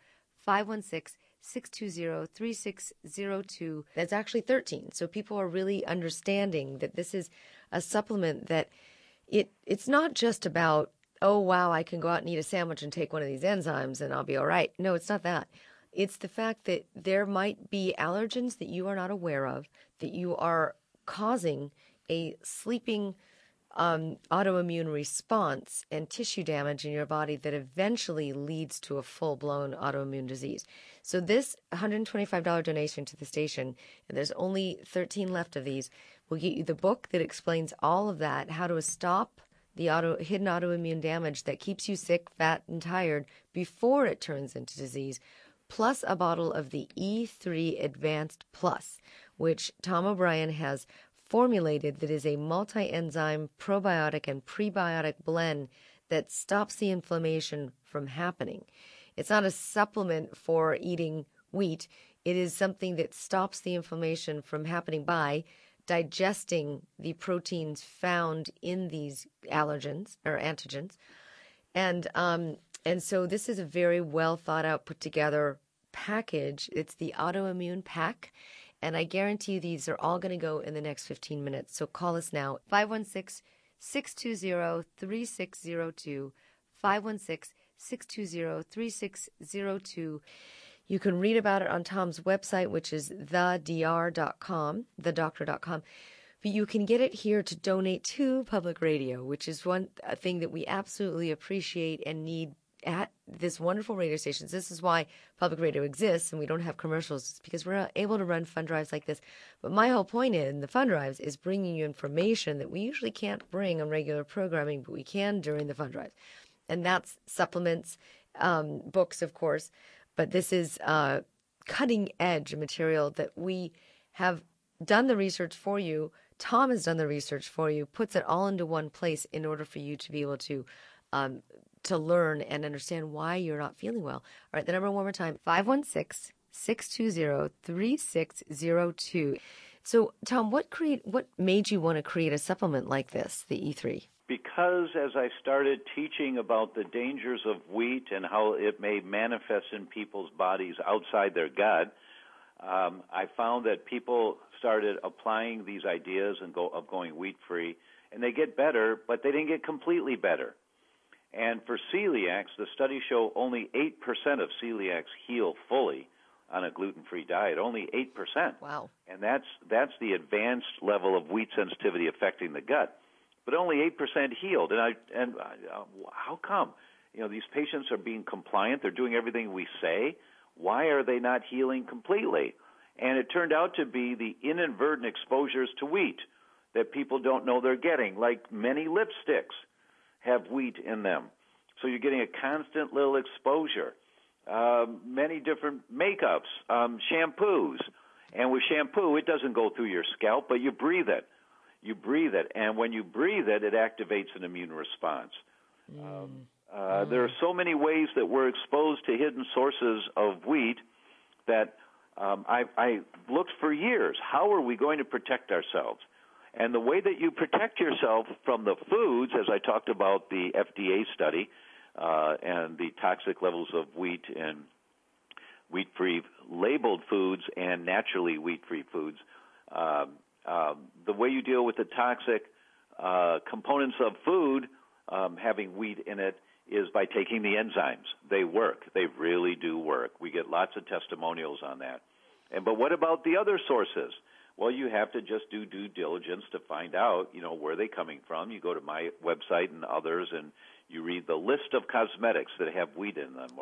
516-620-3602. That's actually 13. So people are really understanding that this is a supplement that it's not just about, oh, wow, I can go out and eat a sandwich and take one of these enzymes and I'll be all right. No, it's not that. It's the fact that there might be allergens that you are not aware of, that you are causing a sleeping autoimmune response and tissue damage in your body that eventually leads to a full-blown autoimmune disease. So this $125 donation to the station, and there's only 13 left of these, will get you the book that explains all of that, how to stop the hidden autoimmune damage that keeps you sick, fat, and tired before it turns into disease, plus a bottle of the E3 Advanced Plus, which Tom O'Brien has formulated, that is a multi-enzyme probiotic and prebiotic blend that stops the inflammation from happening. It's not a supplement for eating wheat. It is something that stops the inflammation from happening by digesting the proteins found in these allergens or antigens. And so this is a very well thought out, put together package. It's the autoimmune pack. And I guarantee you these are all going to go in the next 15 minutes. So call us now, 516-620-3602, 516-620-3602. You can read about it on Tom's website, which is thedr.com, thedoctor.com. But you can get it here to donate to public radio, which is one thing that we absolutely appreciate and need at this wonderful radio stations. This is why public radio exists and we don't have commercials. It's because we're able to run fund drives like this. But my whole point in the fund drives is bringing you information that we usually can't bring on regular programming, but we can during the fund drives. And that's supplements, books, of course. But this is cutting edge material that we have done the research for you. Tom has done the research for you, puts it all into one place in order for you to be able to learn and understand why you're not feeling well. All right, the number one more time, 516-620-3602. So, Tom, what made you want to create a supplement like this, the E3? Because as I started teaching about the dangers of wheat and how it may manifest in people's bodies outside their gut, I found that people started applying these ideas of going wheat-free, and they get better, but they didn't get completely better. And for celiacs, the studies show only 8% of celiacs heal fully on a gluten-free diet, only 8%. Wow. And that's the advanced level of wheat sensitivity affecting the gut. But only 8% healed. And how come? These patients are being compliant. They're doing everything we say. Why are they not healing completely? And it turned out to be the inadvertent exposures to wheat that people don't know they're getting, like many lipsticks have wheat in them. So you're getting a constant little exposure. Many different makeups, shampoos. And with shampoo, it doesn't go through your scalp, but you breathe it. You breathe it, and when you breathe it, it activates an immune response. There are so many ways that we're exposed to hidden sources of wheat that I looked for years. How are we going to protect ourselves? And the way that you protect yourself from the foods, as I talked about the FDA study and the toxic levels of wheat in wheat-free labeled foods and naturally wheat-free foods, the way you deal with the toxic components of food having wheat in it is by taking the enzymes. They work. They really do work. We get lots of testimonials on that. But what about the other sources? Well, you have to just do due diligence to find out, where they're coming from. You go to my website and others, and you read the list of cosmetics that have wheat in them,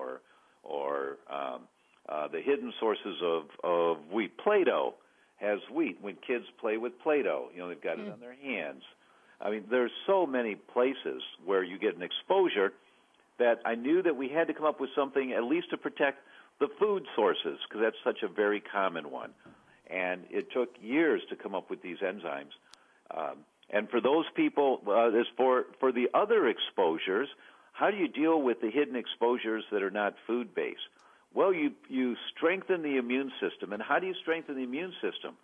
or the hidden sources of wheat. Play-Doh has wheat. When kids play with Play-Doh, they've got it on their hands. I mean, there's so many places where you get an exposure that I knew that we had to come up with something at least to protect the food sources, because that's such a very common one. And it took years to come up with these enzymes. And for those people, for the other exposures, how do you deal with the hidden exposures that are not food-based? Well, you strengthen the immune system. And how do you strengthen the immune system?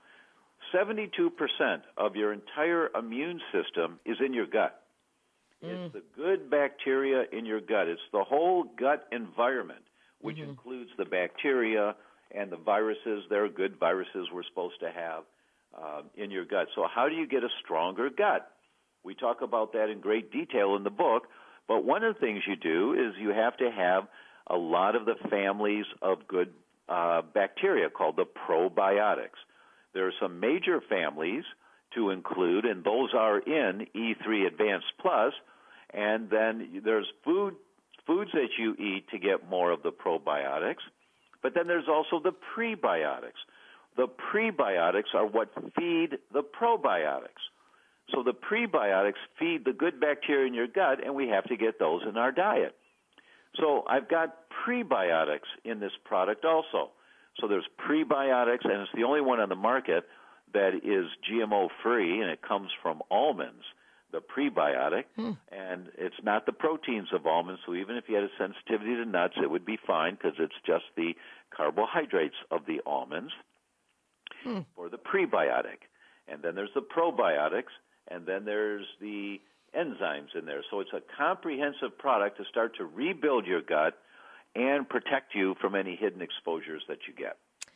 72% of your entire immune system is in your gut. It's the good bacteria in your gut. It's the whole gut environment, which includes the bacteria and the viruses. There are good viruses we're supposed to have in your gut. So how do you get a stronger gut? We talk about that in great detail in the book. But one of the things you do is you have to have a lot of the families of good bacteria called the probiotics. There are some major families to include, and those are in E3 Advanced Plus. And then there's foods that you eat to get more of the probiotics. But then there's also the prebiotics. The prebiotics are what feed the probiotics. So the prebiotics feed the good bacteria in your gut, and we have to get those in our diet. So I've got prebiotics in this product also. So there's prebiotics, and it's the only one on the market that is GMO-free, and it comes from almonds, the prebiotic. And it's not the proteins of almonds, so even if you had a sensitivity to nuts, it would be fine because it's just the carbohydrates of the almonds for the prebiotic. And then there's the probiotics, and then there's the enzymes in there. So it's a comprehensive product to start to rebuild your gut and protect you from any hidden exposures that you get.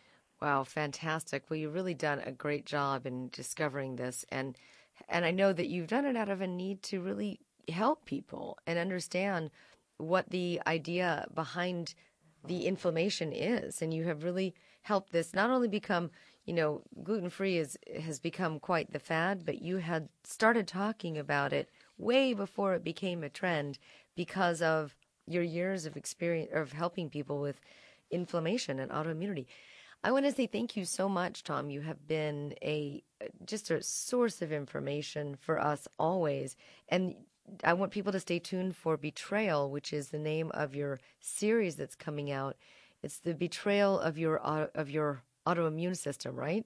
Wow, fantastic. Well, you've really done a great job in discovering this. And I know that you've done it out of a need to really help people and understand what the idea behind the inflammation is. And you have really helped this not only become, gluten-free has become quite the fad, but you had started talking about it way before it became a trend because of your years of experience of helping people with inflammation and autoimmunity. I want to say thank you so much, Tom. You have been just a source of information for us always. And I want people to stay tuned for Betrayal, which is the name of your series that's coming out. It's the betrayal of your autoimmune system, right?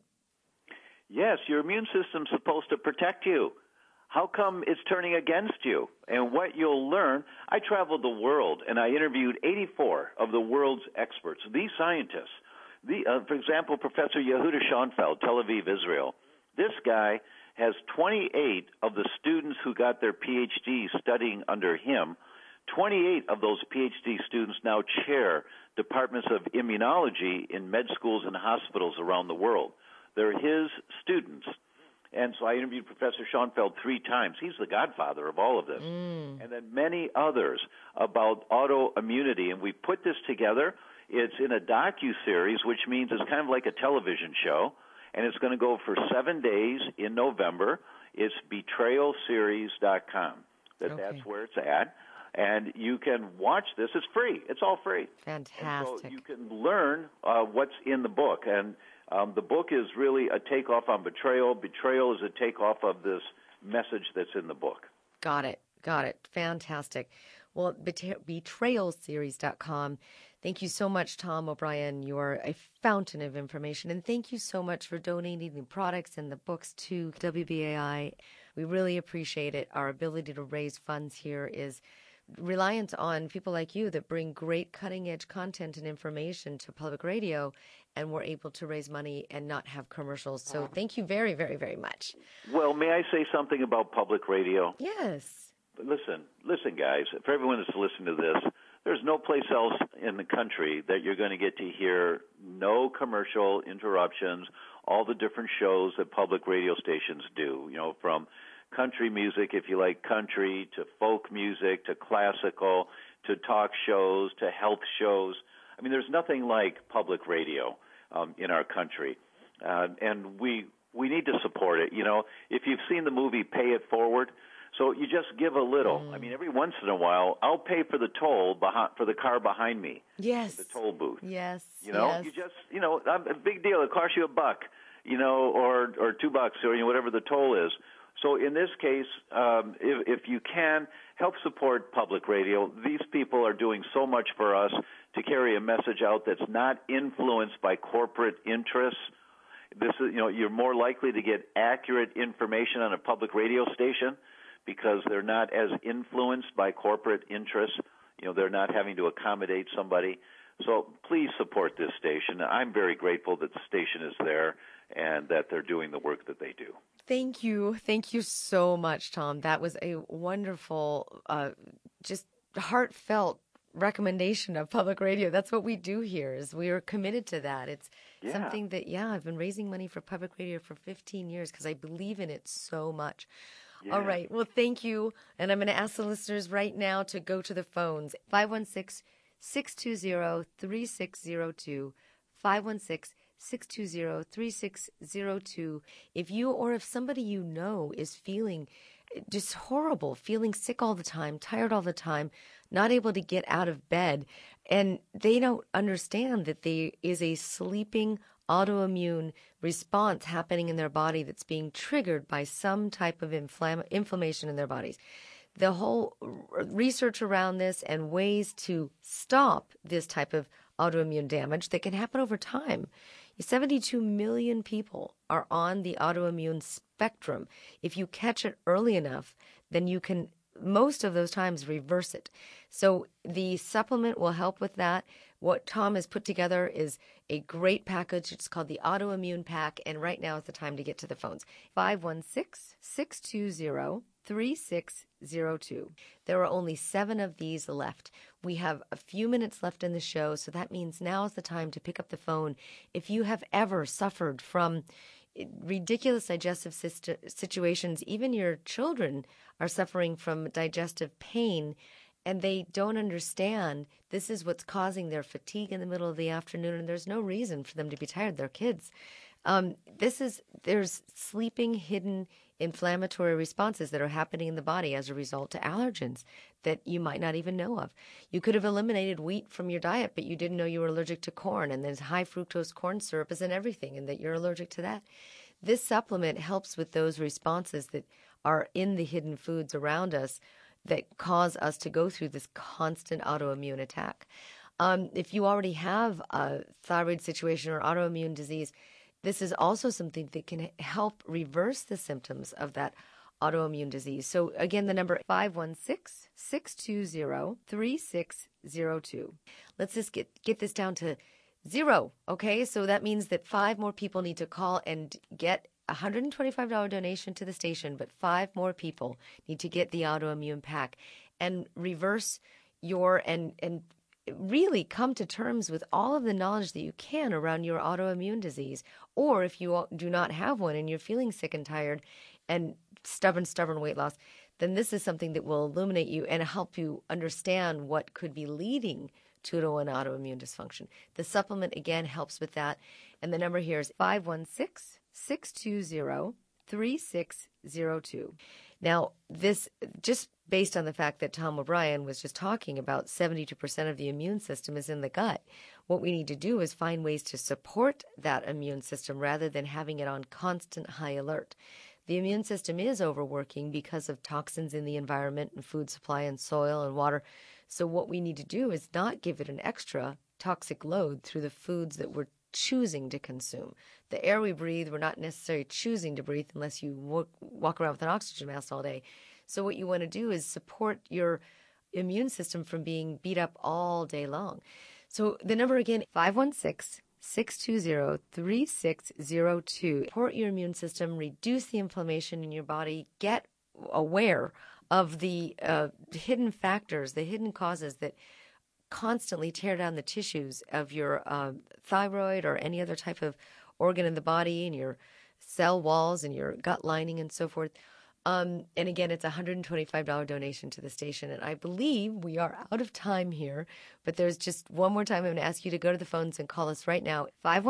Yes, your immune system's supposed to protect you. How come it's turning against you? And what you'll learn, I traveled the world, and I interviewed 84 of the world's experts, these scientists. For example, Professor Yehuda Schonfeld, Tel Aviv, Israel. This guy has 28 of the students who got their PhD studying under him. 28 of those PhD students now chair departments of immunology in med schools and hospitals around the world. They're his students. And so I interviewed Professor Schonfeld 3 times. He's the godfather of all of this. And then many others about autoimmunity. And we put this together. It's in a docu-series, which means it's kind of like a television show. And it's going to go for 7 days in November. It's betrayalseries.com. That's where it's at. And you can watch this. It's free. It's all free. Fantastic. And so you can learn what's in the book. And the book is really a takeoff on betrayal. Betrayal is a takeoff of this message that's in the book. Got it. Fantastic. Well, betrayalseries.com. Thank you so much, Tom O'Brien. You're a fountain of information. And thank you so much for donating the products and the books to WBAI. We really appreciate it. Our ability to raise funds here is reliant on people like you that bring great cutting-edge content and information to public radio, and we're able to raise money and not have commercials. So thank you very, very, very much. Well, may I say something about public radio? Yes. Listen, guys, for everyone that's listening to this, there's no place else in the country that you're going to get to hear no commercial interruptions, all the different shows that public radio stations do, from country music, if you like country, to folk music, to classical, to talk shows, to health shows. I mean, there's nothing like public radio in our country. And we need to support it. If you've seen the movie Pay It Forward, so you just give a little. I mean, every once in a while, I'll pay for the toll for the car behind me. Yes. The toll booth. Yes. You just, a big deal. It costs you $1, or $2, or whatever the toll is. So in this case, if you can, help support public radio. These people are doing so much for us to carry a message out that's not influenced by corporate interests. This is, you're more likely to get accurate information on a public radio station because they're not as influenced by corporate interests. They're not having to accommodate somebody. So please support this station. I'm very grateful that the station is there and that they're doing the work that they do. Thank you. Thank you so much, Tom. That was a wonderful, just heartfelt recommendation of public radio. That's what we do here, is we are committed to that. It's something that, I've been raising money for public radio for 15 years because I believe in it so much. Yeah. All right. Well, thank you. And I'm going to ask the listeners right now to go to the phones. 516-620-3602, 516-620-3602. If you or if somebody you know is feeling just horrible, feeling sick all the time, tired all the time, not able to get out of bed, and they don't understand that there is a sleeping autoimmune response happening in their body that's being triggered by some type of inflammation in their bodies. The whole research around this and ways to stop this type of autoimmune damage that can happen over time. 72 million people are on the autoimmune spectrum. If you catch it early enough, then you can, most of those times, reverse it. So the supplement will help with that. What Tom has put together is a great package. It's called the Autoimmune Pack, and right now is the time to get to the phones. 516-620 3602. There are only 7 of these left. We have a few minutes left in the show, so that means now is the time to pick up the phone. If you have ever suffered from ridiculous digestive situations, even your children are suffering from digestive pain, and they don't understand this is what's causing their fatigue in the middle of the afternoon, and there's no reason for them to be tired. They're kids. There's sleeping hidden inflammatory responses that are happening in the body as a result to allergens that you might not even know of. You could have eliminated wheat from your diet, but you didn't know you were allergic to corn, and there's high fructose corn syrup is in everything, and that you're allergic to that. This supplement helps with those responses that are in the hidden foods around us that cause us to go through this constant autoimmune attack. If you already have a thyroid situation or autoimmune disease, this is also something that can help reverse the symptoms of that autoimmune disease. So again, the number 516-620-3602. Let's just get this down to 0, okay? So that means that 5 more people need to call and get a $125 donation to the station, but 5 more people need to get the autoimmune pack and reverse your and really come to terms with all of the knowledge that you can around your autoimmune disease. Or if you do not have one and you're feeling sick and tired and stubborn weight loss, then this is something that will illuminate you and help you understand what could be leading to an autoimmune dysfunction. The supplement, again, helps with that. And the number here is 516-620-3602. Now, this, just based on the fact that Tom O'Brien was just talking about 72% of the immune system is in the gut, what we need to do is find ways to support that immune system rather than having it on constant high alert. The immune system is overworking because of toxins in the environment and food supply and soil and water. So what we need to do is not give it an extra toxic load through the foods that we're choosing to consume. The air we breathe, we're not necessarily choosing to breathe unless you walk around with an oxygen mask all day. So what you want to do is support your immune system from being beat up all day long. So the number again, 516-620-3602. Support your immune system, reduce the inflammation in your body, get aware of the hidden factors, the hidden causes that constantly tear down the tissues of your thyroid or any other type of organ in the body and your cell walls and your gut lining and so forth. And again, it's a $125 donation to the station. And I believe we are out of time here, but there's just one more time I'm going to ask you to go to the phones and call us right now,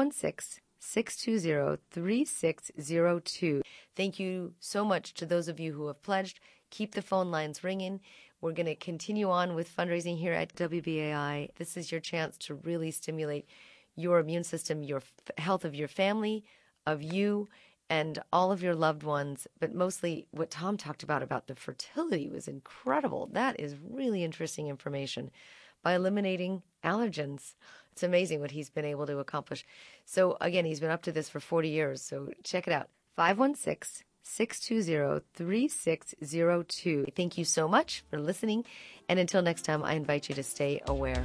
516-620-3602. Thank you so much to those of you who have pledged. Keep the phone lines ringing. We're going to continue on with fundraising here at WBAI. This is your chance to really stimulate your immune system, your health of your family, of you, and all of your loved ones. But mostly what Tom talked about the fertility was incredible. That is really interesting information. By eliminating allergens, it's amazing what he's been able to accomplish. So again, he's been up to this for 40 years. So check it out. 516-620-3602. Thank you so much for listening. And until next time, I invite you to stay aware.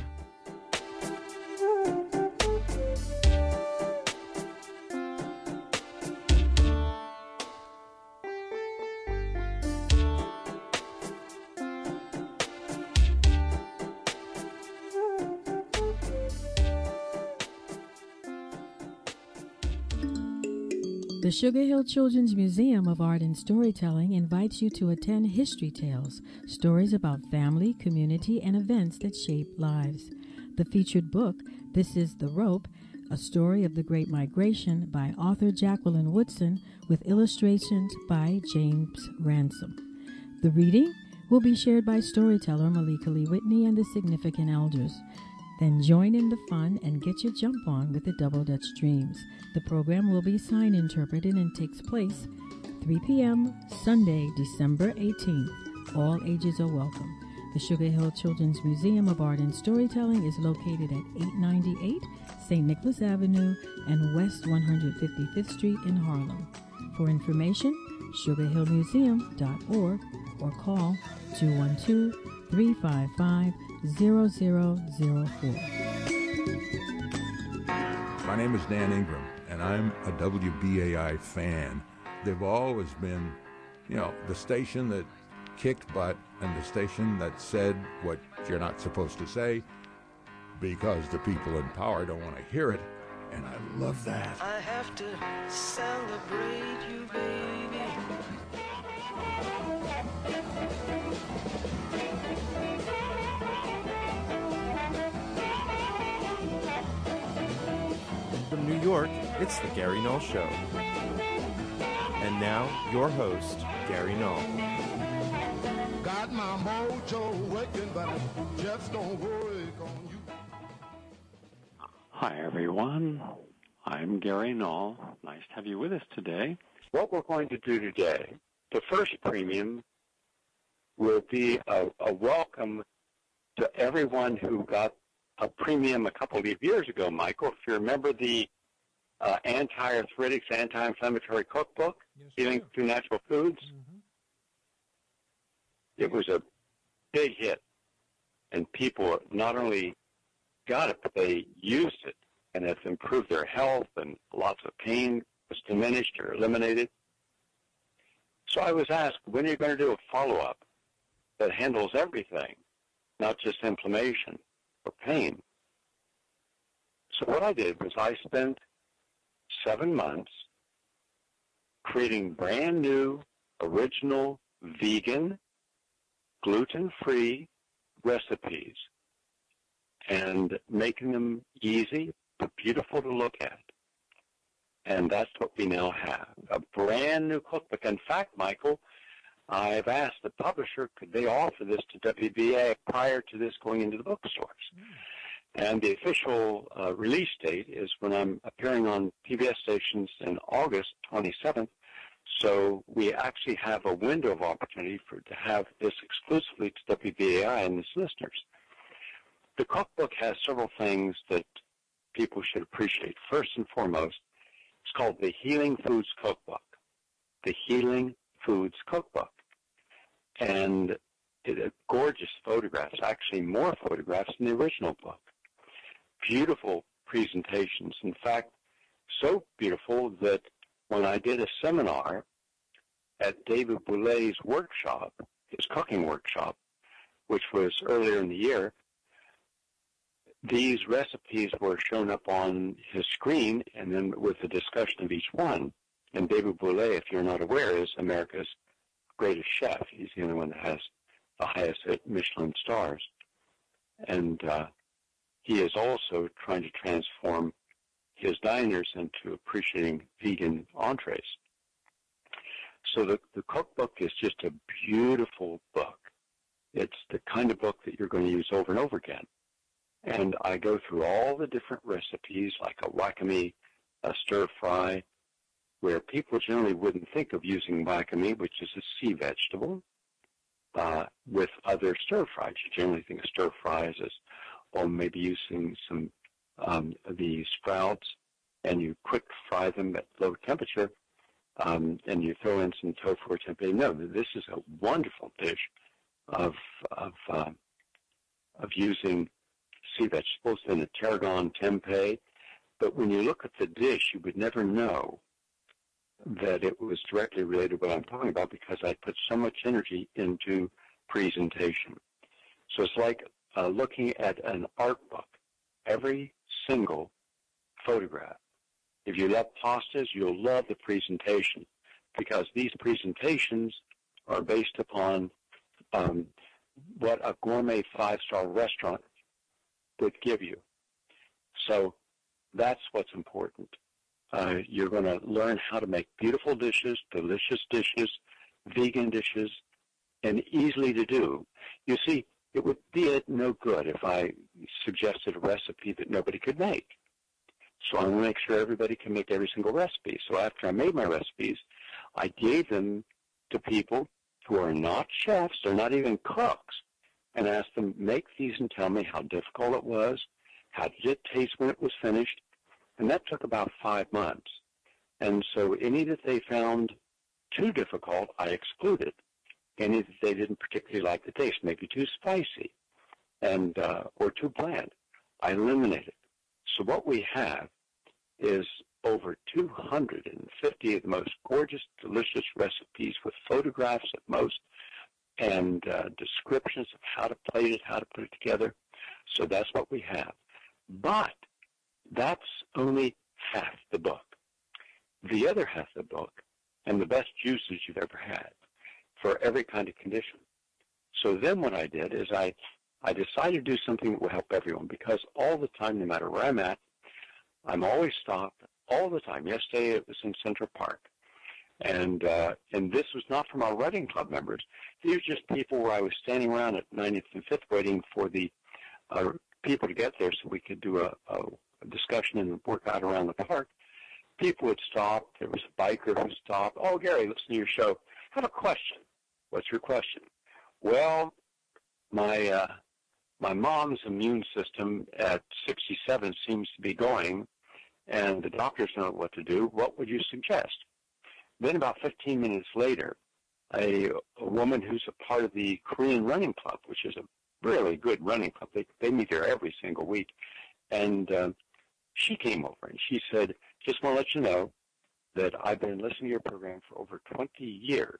The Sugar Hill Children's Museum of Art and Storytelling invites you to attend History Tales, stories about family, community, and events that shape lives. The featured book, This Is the Rope, a story of the Great Migration by author Jacqueline Woodson with illustrations by James Ransom. The reading will be shared by storyteller Malika Lee Whitney and the Significant Elders. Then join in the fun and get your jump on with the Double Dutch Dreams. The program will be sign interpreted and takes place 3 p.m. Sunday, December 18th. All ages are welcome. The Sugar Hill Children's Museum of Art and Storytelling is located at 898 St. Nicholas Avenue and West 155th Street in Harlem. For information, sugarhillmuseum.org or call 212-355-0004. My name is Dan Ingram, and I'm a WBAI fan. They've always been, the station that kicked butt and the station that said what you're not supposed to say because the people in power don't want to hear it. And I love that. I have to celebrate you, baby. From New York, it's the Gary Null Show. And now, your host, Gary Null. Got my mojo working, but I just don't work on you. Hi, everyone. I'm Gary Null. Nice to have you with us today. What we're going to do today, the first premium will be a welcome to everyone who got a premium a couple of years ago, Michael. If you remember the anti-arthritics, anti-inflammatory cookbook, Healing Through Natural Foods, it was a big hit. And people not only got it, but they used it and have improved their health, and lots of pain was diminished or eliminated. So I was asked, when are you going to do a follow-up that handles everything, not just inflammation or pain? So what I did was I spent 7 months creating brand new, original, vegan, gluten-free recipes and making them easy but beautiful to look at. And that's what we now have, a brand new cookbook. In fact, Michael, I've asked the publisher, could they offer this to WBA prior to this going into the bookstores? And the official release date is when I'm appearing on PBS stations in August 27th. So we actually have a window of opportunity to have this exclusively to WBAI and its listeners. The cookbook has several things that people should appreciate. First and foremost, it's called the Healing Foods Cookbook. The Healing Foods Cookbook. And gorgeous photographs, actually more photographs than the original book. Beautiful presentations. In fact, so beautiful that when I did a seminar at David Boulet's workshop, his cooking workshop, which was earlier in the year, these recipes were shown up on his screen and then with a discussion of each one. And David Boulet, if you're not aware, is America's greatest chef. He's the only one that has the highest Michelin stars. And he is also trying to transform his diners into appreciating vegan entrees. So the cookbook is just a beautiful book. It's the kind of book that you're going to use over and over again. And I go through all the different recipes, like a wakame, a stir-fry, where people generally wouldn't think of using wakame, which is a sea vegetable, with other stir-fries. You generally think of stir-fries as, maybe using some the sprouts, and you quick fry them at low temperature, and you throw in some tofu or tempeh. No, this is a wonderful dish of using sea vegetables in a tarragon tempeh. But when you look at the dish, you would never know that it was directly related to what I'm talking about because I put so much energy into presentation. So it's like looking at an art book. Every single photograph. If you love pastas, you'll love the presentation because these presentations are based upon what a gourmet 5-star restaurant would give you. So that's what's important. You're going to learn how to make beautiful dishes, delicious dishes, vegan dishes, and easily to do. You see, it would be no good if I suggested a recipe that nobody could make. So I want to make sure everybody can make every single recipe. So after I made my recipes, I gave them to people who are not chefs, they're not even cooks, and asked them, make these and tell me how difficult it was, how did it taste when it was finished, and that took about 5 months. And so any that they found too difficult, I excluded. Any that they didn't particularly like the taste, maybe too spicy and or too bland, I eliminated. So what we have is over 250 of the most gorgeous, delicious recipes with photographs at most, and descriptions of how to plate it, how to put it together. So that's what we have. But that's only half the book. The other half of the book, and the best juices you've ever had for every kind of condition. So then what I did is I decided to do something that will help everyone, because all the time, no matter where I'm at, I'm always stopped all the time. Yesterday it was in Central Park. And this was not from our writing club members. These were just people where I was standing around at 90th and 5th waiting for the people to get there so we could do a discussion and work out around the park. People would stop. There was a biker who stopped. Oh, Gary, listen to your show. I have a question. What's your question? Well, my mom's immune system at 67 seems to be going, and the doctors don't know what to do. What would you suggest? Then about 15 minutes later, a woman who's a part of the Korean Running Club, which is a really good running club, they meet there every single week, and she came over and she said, just want to let you know that I've been listening to your program for over 20 years.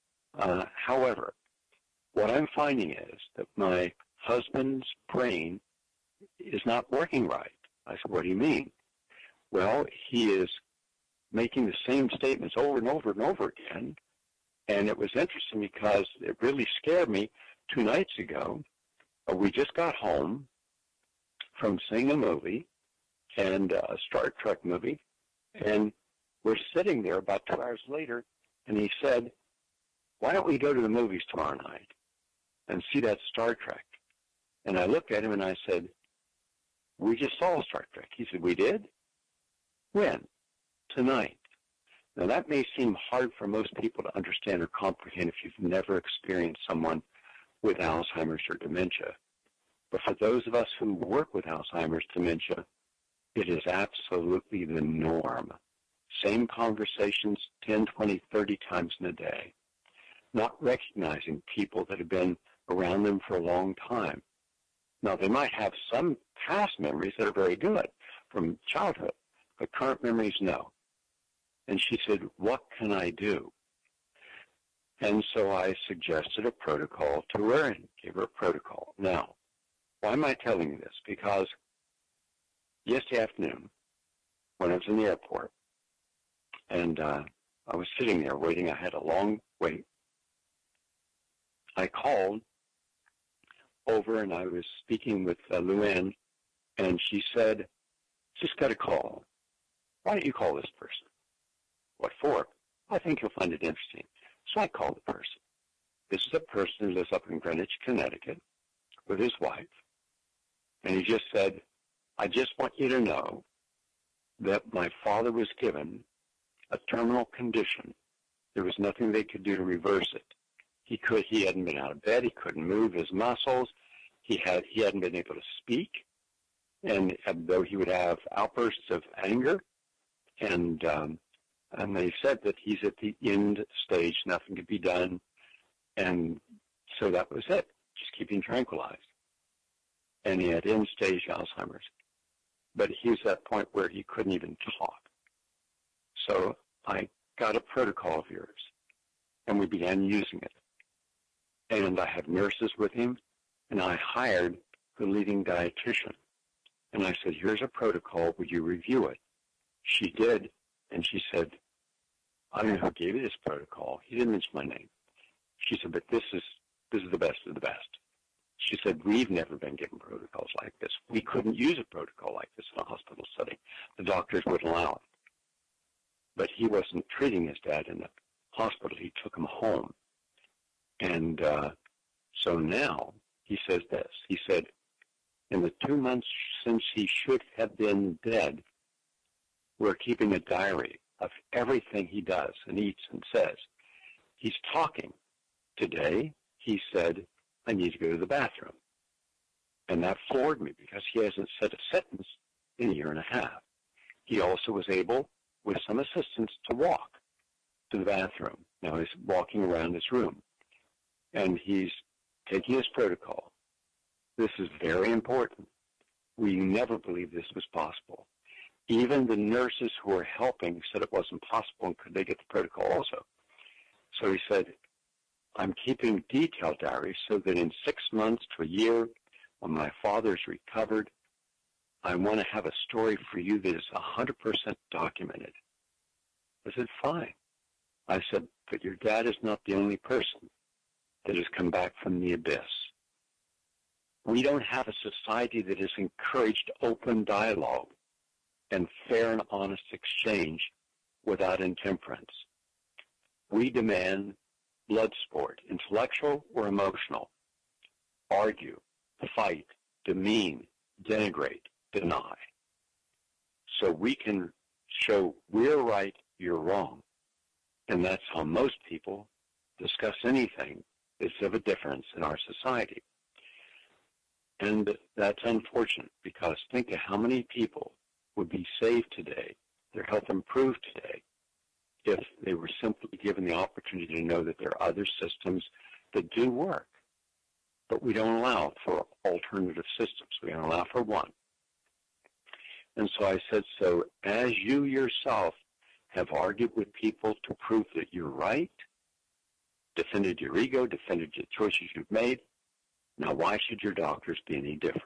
However, what I'm finding is that my husband's brain is not working right. I said, what do you mean? Well, he is making the same statements over and over and over again, and it was interesting because it really scared me. 2 nights ago, we just got home from seeing a movie, and a Star Trek movie, and we're sitting there about 2 hours later, and he said, why don't we go to the movies tomorrow night and see that Star Trek? And I looked at him and I said, we just saw Star Trek. He said, we did? When? Tonight. Now that may seem hard for most people to understand or comprehend if you've never experienced someone with Alzheimer's or dementia. But for those of us who work with Alzheimer's dementia, it is absolutely the norm. Same conversations 10, 20, 30 times in a day. Not recognizing people that have been around them for a long time. Now, they might have some past memories that are very good from childhood, but current memories, no. And she said, what can I do? And so I suggested a protocol to her and gave her a protocol. Now, why am I telling you this? Because yesterday afternoon, when I was in the airport, and I was sitting there waiting, I had a long wait, I called over and I was speaking with Luann, and she said, just got a call. Why don't you call this person? What for? I think you'll find it interesting. So I called the person. This is a person who lives up in Greenwich, Connecticut, with his wife. And he just said, I just want you to know that my father was given a terminal condition. There was nothing they could do to reverse it. He hadn't been out of bed. He couldn't move his muscles. He hadn't been able to speak. And though he would have outbursts of anger, and they said that he's at the end stage, nothing could be done, and so that was it, just keeping tranquilized. And he had end-stage Alzheimer's, but he was at that point where he couldn't even talk. So I got a protocol of yours, and we began using it. And I have nurses with him, and I hired the leading dietitian. And I said, here's a protocol, would you review it? She did, and she said, I don't know who gave you this protocol. He didn't mention my name. She said, but this is the best of the best. She said, we've never been given protocols like this. We couldn't use a protocol like this in a hospital setting. The doctors wouldn't allow it. But he wasn't treating his dad in the hospital. He took him home. And so now he says this. He said, in the 2 months since he should have been dead, we're keeping a diary of everything he does and eats and says. He's talking. Today, he said, I need to go to the bathroom. And that floored me because he hasn't said a sentence in a year and a half. He also was able, with some assistance, to walk to the bathroom. Now he's walking around his room. And he's taking his protocol. This is very important. We never believed this was possible. Even the nurses who were helping said it wasn't possible, and could they get the protocol also? So he said, I'm keeping detailed diaries so that in 6 months to a year, when my father's recovered, I want to have a story for you that is 100% documented. I said, fine. I said, but your dad is not the only person that has come back from the abyss. We don't have a society that has encouraged open dialogue and fair and honest exchange without intemperance. We demand blood sport, intellectual or emotional, argue, fight, demean, denigrate, deny. So we can show we're right, you're wrong. And that's how most people discuss anything that's of a difference in our society. And that's unfortunate, because think of how many people would be saved today, their health improved today, if they were simply given the opportunity to know that there are other systems that do work. But we don't allow for alternative systems. We don't allow for one. And so I said, so as you yourself have argued with people to prove that you're right, defended your ego, defended the choices you've made, now why should your doctors be any different?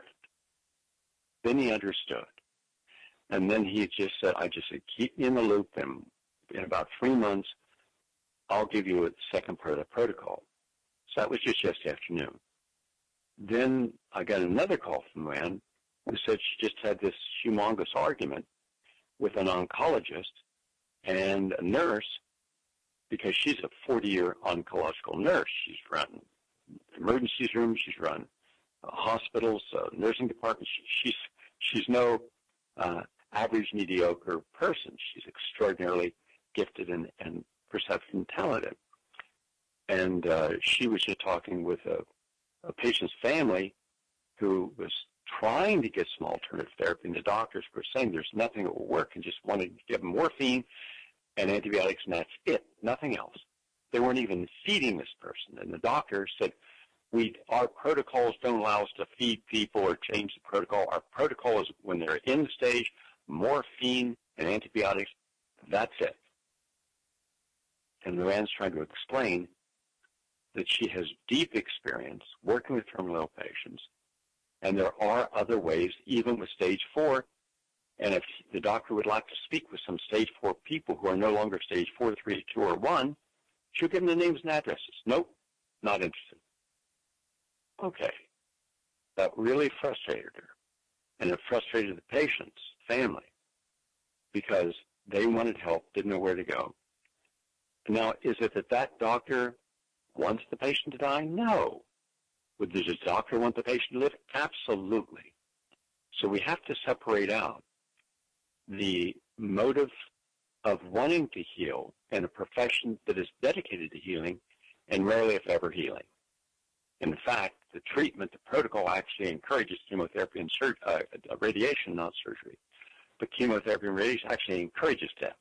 Then he understood. And then he just said, I just said, keep me in the loop, and in about 3 months, I'll give you a second part of the protocol. So that was just yesterday afternoon. Then I got another call from a man who said she just had this humongous argument with an oncologist and a nurse, because she's a 40-year oncological nurse. She's run emergency rooms, she's run hospitals, nursing departments. She's no average, mediocre person. She's extraordinarily gifted and perceptive and talented. And she was just talking with a patient's family who was trying to get some alternative therapy, and the doctors were saying there's nothing that will work, and just wanted to give them morphine and antibiotics, and that's it, nothing else. They weren't even feeding this person. And the doctor said, our protocols don't allow us to feed people or change the protocol. Our protocol is when they're in the stage, morphine and antibiotics, that's it. And Luann's trying to explain that she has deep experience working with terminally ill patients, and there are other ways, even with stage 4. And if the doctor would like to speak with some stage 4 people who are no longer stage 4, 3, 2, or 1, she'll give them the names and addresses. Nope, not interested. Okay. That really frustrated her. And it frustrated the patient's family, because they wanted help, didn't know where to go. Now, is it that doctor wants the patient to die? No. Does the doctor want the patient to live? Absolutely. So we have to separate out the motive of wanting to heal and a profession that is dedicated to healing and rarely, if ever, healing. In fact, the treatment, the protocol actually encourages chemotherapy and radiation, not surgery. But chemotherapy and radiation actually encourages death.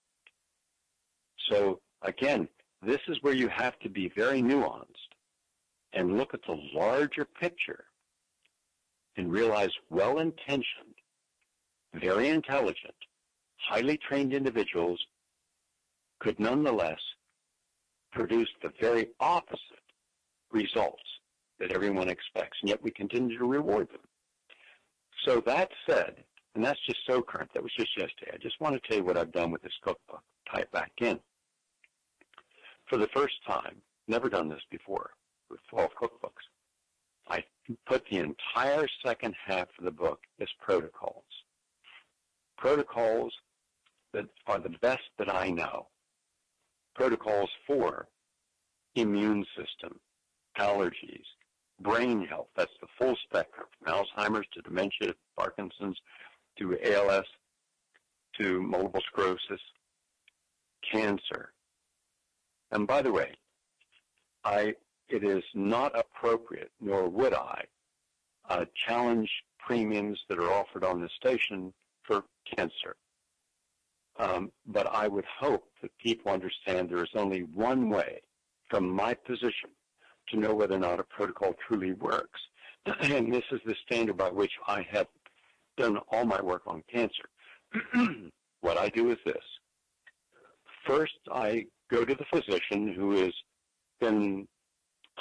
So, again, this is where you have to be very nuanced and look at the larger picture and realize well-intentioned, very intelligent, highly trained individuals could nonetheless produce the very opposite results that everyone expects, and yet we continue to reward them. So that said, and that's just so current, that was just yesterday, I just want to tell you what I've done with this cookbook, tie it back in. For the first time, never done this before, with 12 cookbooks, I put the entire second half of the book as protocols. Protocols that are the best that I know. Protocols for immune system, allergies, brain health, that's the full spectrum, from Alzheimer's to dementia, Parkinson's, to ALS, to multiple sclerosis, cancer. And by the way, it is not appropriate, nor would I, challenge premiums that are offered on the station for cancer. But I would hope that people understand there is only one way, from my position, to know whether or not a protocol truly works. And this is the standard by which I have done all my work on cancer. What I do is this. First, I go to the physician who has been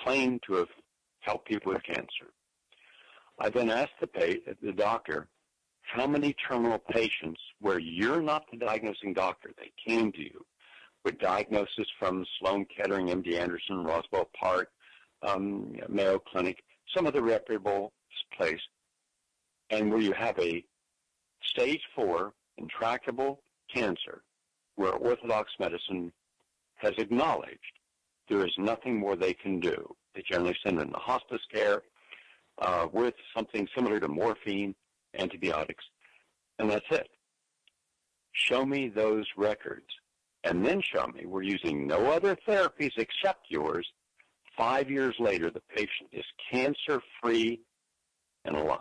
claim to have helped people with cancer. I then asked the doctor, how many terminal patients where you're not the diagnosing doctor, they came to you with diagnosis from Sloan Kettering, MD Anderson, Roswell Park, Mayo Clinic, some other reputable place, and where you have a stage 4 intractable cancer where orthodox medicine has acknowledged there is nothing more they can do. They generally send them to hospice care with something similar to morphine, antibiotics, and that's it. Show me those records, and then show me we're using no other therapies except yours. 5 years later, the patient is cancer-free and alive.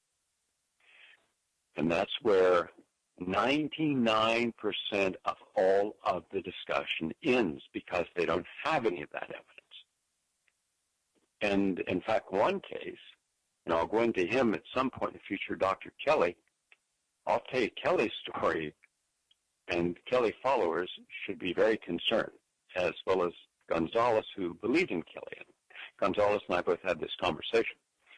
And that's where 99% of all of the discussion ends, because they don't have any of that evidence. And in fact, one case, and I'll go into him at some point in the future, Dr. Kelly, I'll tell you Kelly's story, and Kelly followers should be very concerned, as well as Gonzalez, who believed in Kelly. And Gonzalez and I both had this conversation.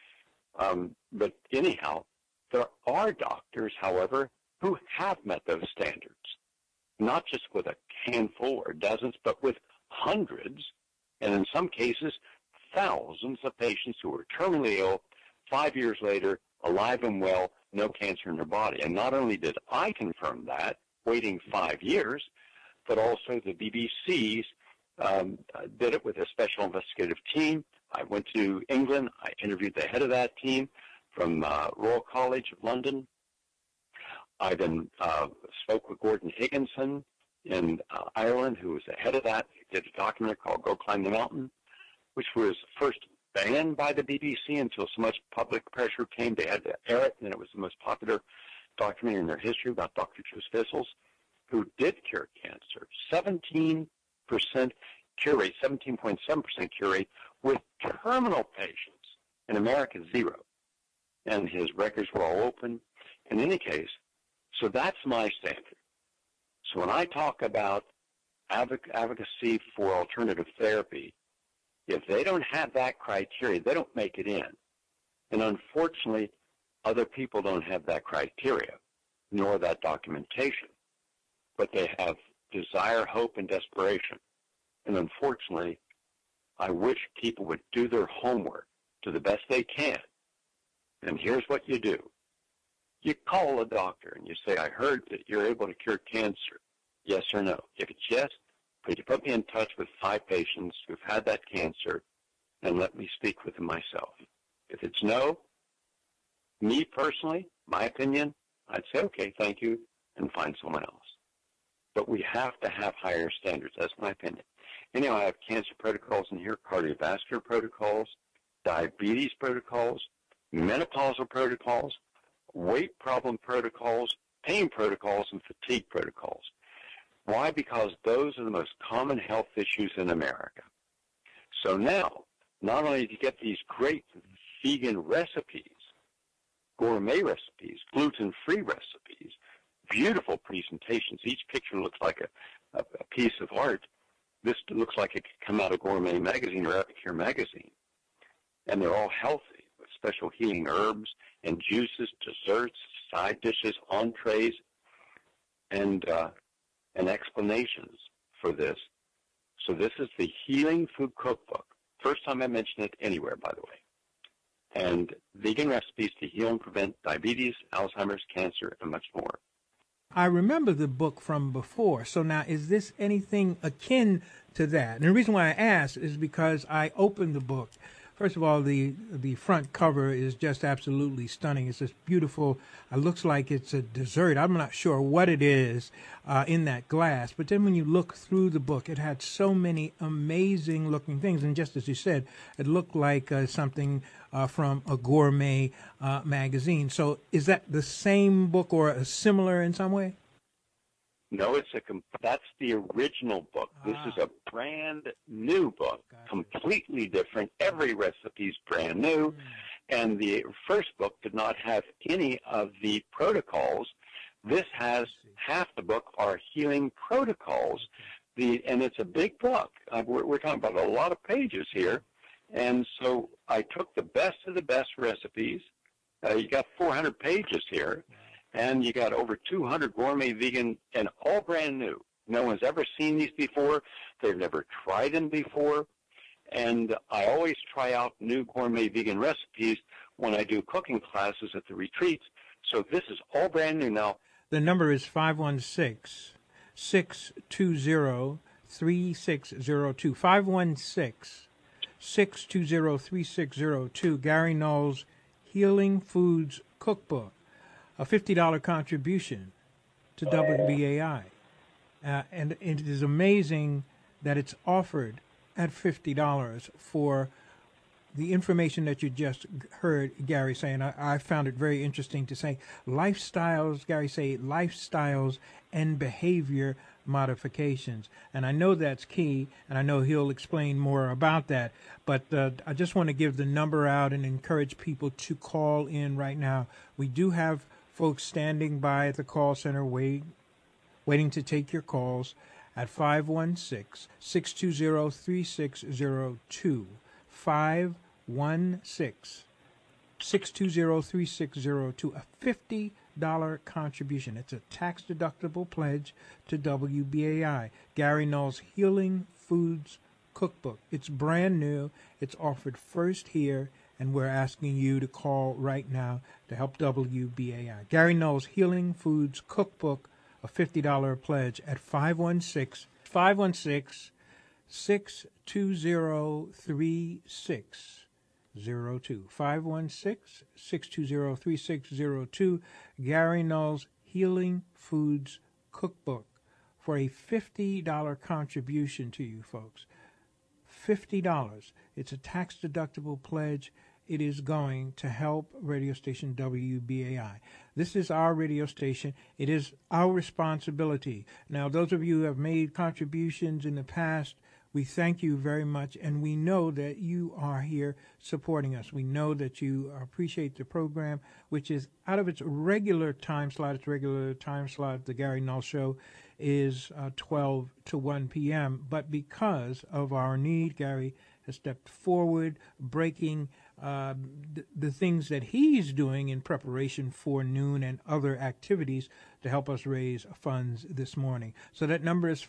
But anyhow, there are doctors, however, who have met those standards, not just with a handful or dozens, but with hundreds, and in some cases, thousands of patients who were terminally ill, 5 years later, alive and well, no cancer in their body. And not only did I confirm that, waiting 5 years, but also the BBC's did it with a special investigative team. I went to England. I interviewed the head of that team from Royal College of London. I then spoke with Gordon Higginson in Ireland, who was the head of that. He did a documentary called Go Climb the Mountain, which was first banned by the BBC until so much public pressure came. They had to air it, and it was the most popular documentary in their history about Dr. Joe Spissels, who did cure cancer. 17% cure rate, 17.7% cure rate with terminal patients. In America, 0. And his records were all open. In any case, so that's my standard. So when I talk about advocacy for alternative therapy, if they don't have that criteria, they don't make it in. And unfortunately, other people don't have that criteria, nor that documentation. But they have desire, hope, and desperation. And unfortunately, I wish people would do their homework to the best they can. And here's what you do. You call a doctor and you say, I heard that you're able to cure cancer. Yes or no? If it's yes, could you put me in touch with 5 patients who've had that cancer and let me speak with them myself? If it's no, me personally, my opinion, I'd say, okay, thank you, and find someone else. But we have to have higher standards. That's my opinion. Anyhow, I have cancer protocols in here, cardiovascular protocols, diabetes protocols, menopausal protocols, weight problem protocols, pain protocols, and fatigue protocols. Why? Because those are the most common health issues in America. So now, not only do you get these great vegan recipes, gourmet recipes, gluten-free recipes, beautiful presentations. Each picture looks like a piece of art. This looks like it could come out of Gourmet Magazine or Epicure Magazine. And they're all healthy, with special healing herbs and juices, desserts, side dishes, entrees, and explanations for this. So this is the Healing Food Cookbook. First time I mentioned it anywhere, by the way. And vegan recipes to heal and prevent diabetes, Alzheimer's, cancer, and much more. I remember the book from before. So now, is this anything akin to that? And the reason why I ask is because I opened the book. First of all, the front cover is just absolutely stunning. It's just beautiful. It looks like it's a dessert. I'm not sure what it is in that glass. But then when you look through the book, it had so many amazing-looking things. And just as you said, it looked like something from a gourmet magazine. So is that the same book or similar in some way? No, that's the original book. This is a brand new book, completely different. Every recipe's brand new. And the first book did not have any of the protocols. This has half the book are healing protocols. And it's a big book. We're talking about a lot of pages here. And so I took the best of the best recipes. You got 400 pages here, and you got over 200 gourmet vegan, and all brand new. No one's ever seen these before. They've never tried them before. And I always try out new gourmet vegan recipes when I do cooking classes at the retreats. So this is all brand new now. The number is 516-620-3602. 516-620-3602. Gary Null's Healing Foods Cookbook, a $50 contribution to WBAI. And it is amazing that it's offered at $50 for the information that you just heard Gary saying. I found it very interesting to say lifestyles, Gary say lifestyles and behavior modifications. And I know that's key, and I know he'll explain more about that. But I just want to give the number out and encourage people to call in right now. We do have folks standing by at the call center waiting to take your calls at 516-620-3602. 516-620-3602. A $50 contribution. It's a tax-deductible pledge to WBAI. Gary Null's Healing Foods Cookbook. It's brand new. It's offered first here, and we're asking you to call right now to help WBAI. Gary Null's Healing Foods Cookbook, a $50 pledge at 516-620-3602. 516-620-3602. Gary Null's Healing Foods Cookbook for a $50 contribution to you folks. $50. It's a tax-deductible pledge. It is going to help radio station WBAI. This is our radio station. It is our responsibility. Now, those of you who have made contributions in the past, we thank you very much, and we know that you are here supporting us. We know that you appreciate the program, which is out of its regular time slot. Its regular time slot, the Gary Null Show, is 12 to 1 p.m. But because of our need, Gary has stepped forward, breaking the things that he's doing in preparation for noon and other activities to help us raise funds this morning. So that number is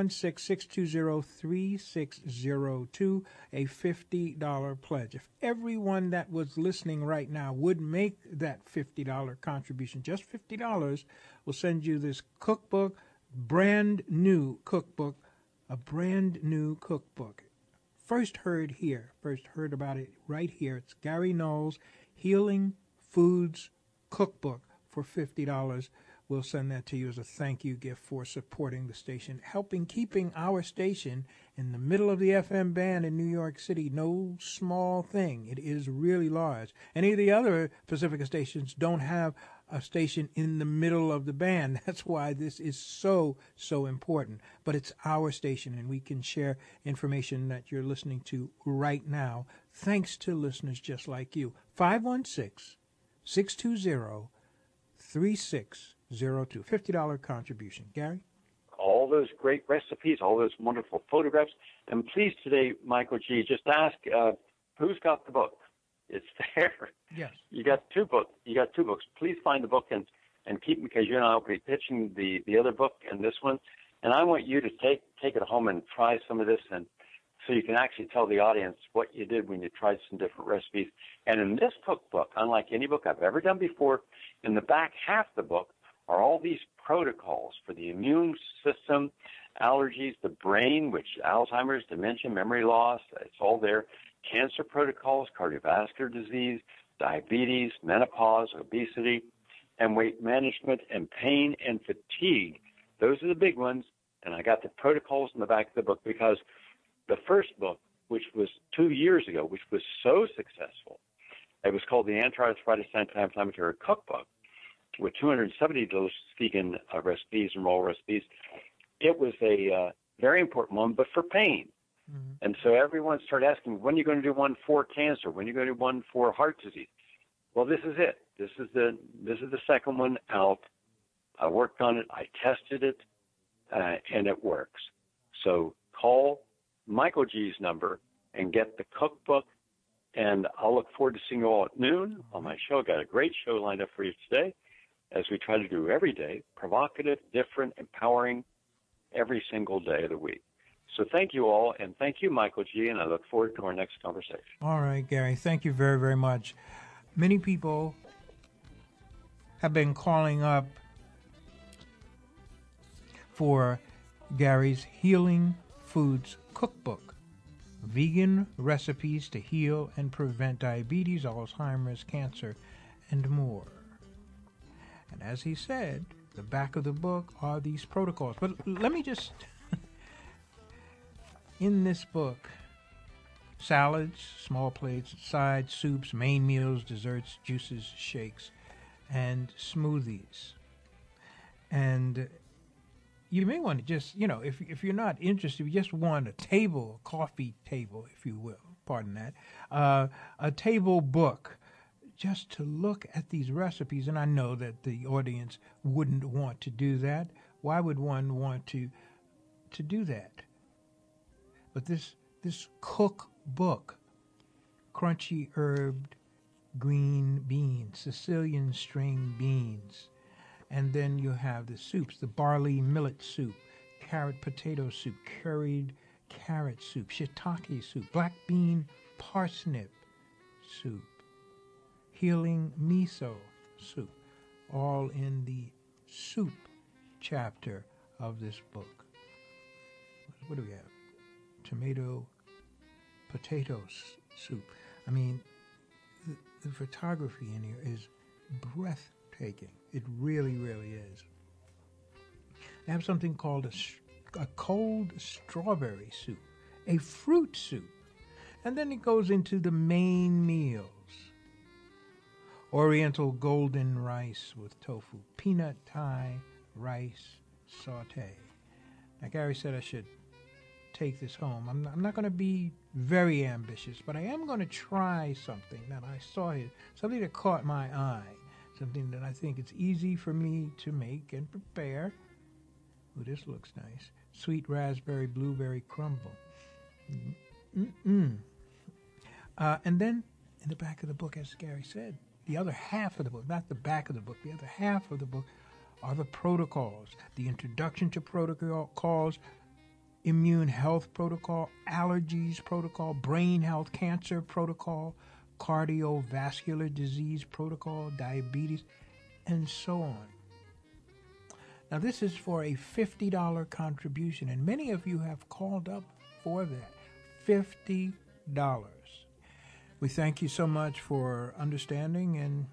516-620-3602, a $50 pledge. If everyone that was listening right now would make that $50 contribution, just $50, we'll send you this cookbook, brand new cookbook, a brand new cookbook. First heard about it right here. It's Gary Null's Healing Foods Cookbook for $50. We'll send that to you as a thank you gift for supporting the station, keeping our station in the middle of the FM band in New York City. No small thing. It is really large. Any of the other Pacifica stations don't have a station in the middle of the band. That's why this is so important. But it's our station, and we can share information that you're listening to right now, thanks to listeners just like you. 516-620-3602. $50 contribution. Gary? All those great recipes, all those wonderful photographs. And please today, Michael G., just ask who's got the book. It's there. Yes. You got two books. Please find the book and keep them, because you and I will be pitching the other book and this one. And I want you to take it home and try some of this, and so you can actually tell the audience what you did when you tried some different recipes. And in this cookbook, unlike any book I've ever done before, in the back half of the book are all these protocols for the immune system, allergies, the brain, which Alzheimer's, dementia, memory loss, it's all there. Cancer protocols, cardiovascular disease, diabetes, menopause, obesity, and weight management, and pain and fatigue. Those are the big ones. And I got the protocols in the back of the book because the first book, which was 2 years ago, which was so successful, it was called the Anti-Arthritis Anti-Inflammatory Cookbook, with 270 of those vegan recipes and raw recipes. It was a very important one, but for pain. Mm-hmm. And so everyone started asking, when are you going to do one for cancer? When are you going to do one for heart disease? Well, this is it. This is the second one out. I worked on it. I tested it, and it works. So call Michael G's number and get the cookbook. And I'll look forward to seeing you all at noon on my show. Got a great show lined up for you today, as we try to do every day, provocative, different, empowering, every single day of the week. So thank you all, and thank you, Michael G., and I look forward to our next conversation. All right, Gary, thank you very, very much. Many people have been calling up for Gary's Healing Foods Cookbook, vegan recipes to heal and prevent diabetes, Alzheimer's, cancer, and more. And as he said, the back of the book are these protocols. But let me just, in this book, salads, small plates, sides, soups, main meals, desserts, juices, shakes, and smoothies. And you may want to just, if you're not interested, you just want a table, a coffee table, if you will, pardon that, a table book, just to look at these recipes. And I know that the audience wouldn't want to do that. Why would one want to do that? But this cookbook, crunchy herbed green beans, Sicilian string beans, and then you have the soups, the barley millet soup, carrot potato soup, curried carrot soup, shiitake soup, black bean parsnip soup, healing miso soup, all in the soup chapter of this book. What do we have? Tomato potato soup. I mean, the photography in here is breathtaking. It really, really is. They have something called a cold strawberry soup, a fruit soup. And then it goes into the main meals. Oriental golden rice with tofu, peanut Thai rice saute. Now, Gary said I should take this home. I'm not going to be very ambitious, but I am going to try something that I saw here, something that caught my eye, something that I think it's easy for me to make and prepare. Ooh, this looks nice. Sweet raspberry blueberry crumble. And then in the back of the book, as Gary said, the other half of the book, not the back of the book, the other half of the book are the protocols, the introduction to protocols, immune health protocol, allergies protocol, brain health, cancer protocol, cardiovascular disease protocol, diabetes, and so on. Now, this is for a $50 contribution, and many of you have called up for that. $50. We thank you so much for understanding, and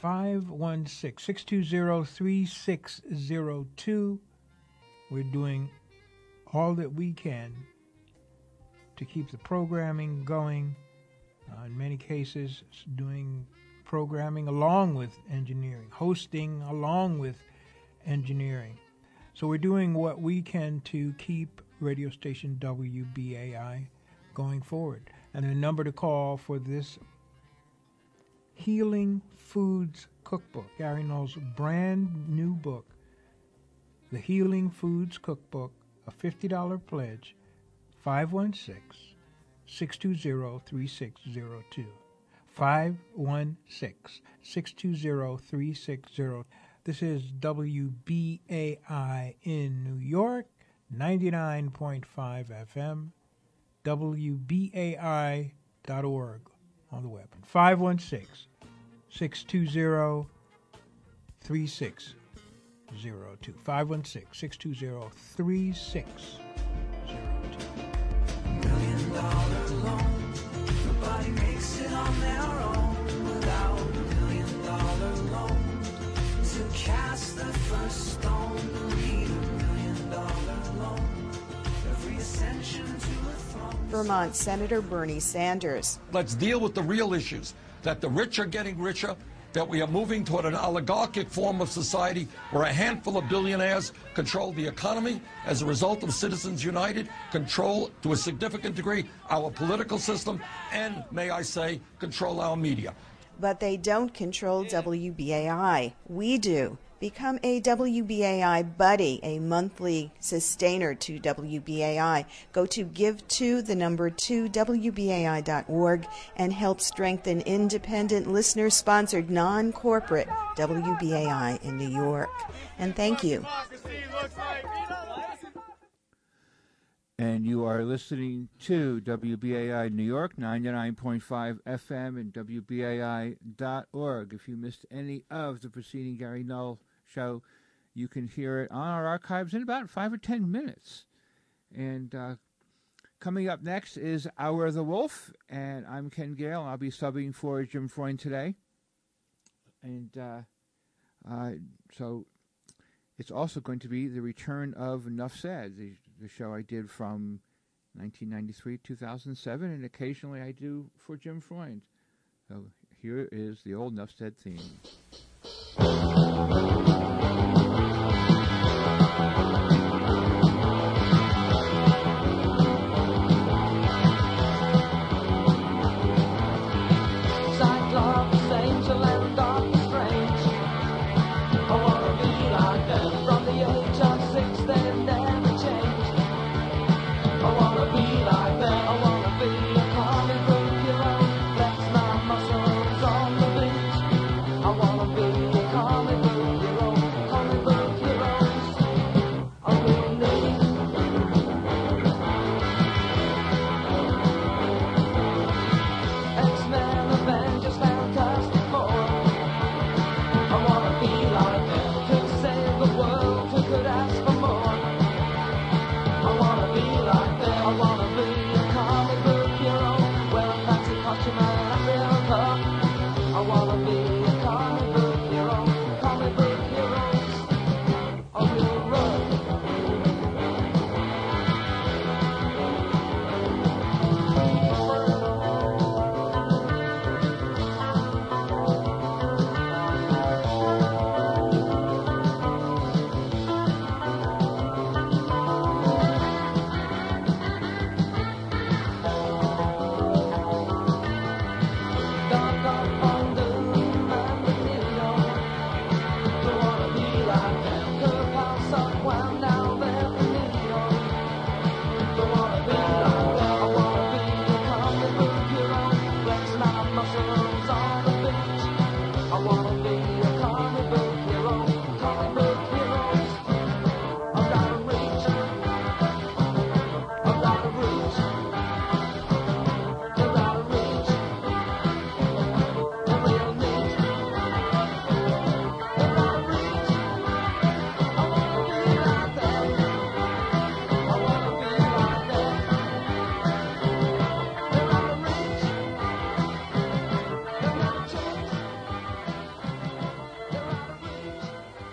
516-620-3602. We're doing all that we can to keep the programming going. In many cases, doing programming along with engineering, hosting along with engineering. So we're doing what we can to keep radio station WBAI going forward. And the number to call for this Healing Foods Cookbook, Gary Null's brand new book, the Healing Foods Cookbook, a $50 pledge, 516-620-3602. 516-620-3602. This is WBAI in New York, 99.5 FM, WBAI.org on the web. 516-620-3602. 516-620-3602. $1 million loan. Nobody makes it on their own without $1 million loan. To cast the first stone, we'll need $1 million loan. Every ascension to a throne. Vermont Senator Bernie Sanders. Let's deal with the real issues, that the rich are getting richer, that we are moving toward an oligarchic form of society where a handful of billionaires control the economy as a result of Citizens United, control to a significant degree our political system, and, may I say, control our media. But they don't control WBAI. We do. Become a WBAI buddy, a monthly sustainer to WBAI. Go to give2WBAI.org and help strengthen independent, listener-sponsored, non-corporate WBAI in New York. And thank you. And you are listening to WBAI New York, 99.5 FM and WBAI.org. If you missed any of the preceding Gary Null show, you can hear it on our archives in about 5 or 10 minutes. And coming up next is Hour of the Wolf, and I'm Ken Gale. I'll be subbing for Jim Freund today. And so it's also going to be the return of Enough Said, the show I did from 1993 2007, and occasionally I do for Jim Freund. So here is the old Enough Said theme. Cyclops, angel, and Doctor Strange. I wanna be like them. From the age of 6, they never changed. I wanna be like them. I wanna be a comic book hero. Flex my muscles on the beach. I wanna be a comic book hero. Comic book heroes are real neat. X-Men, Avengers, Fantastic Four. I wanna be like them. Could save the world. Who could ask for more? I wanna be like them. I wanna be a comic book hero. Wear a fancy costume and a real cup. I wanna be a comic book hero. Comic book heroes are real rough. Dark up on the moon and the needle. Don't wanna be like them. Could pass up while now they're the needle. Don't wanna be like them. I wanna be a comic book hero. Flex my muscles on the beach. I wanna be a comic book hero. Comic book heroes. I've gotta reach. I've gotta reach. I've gotta reach. They're real neat. I've gotta reach. I wanna be like them. I wanna be like them. They're out of reach. They're not changed. They're out of reach.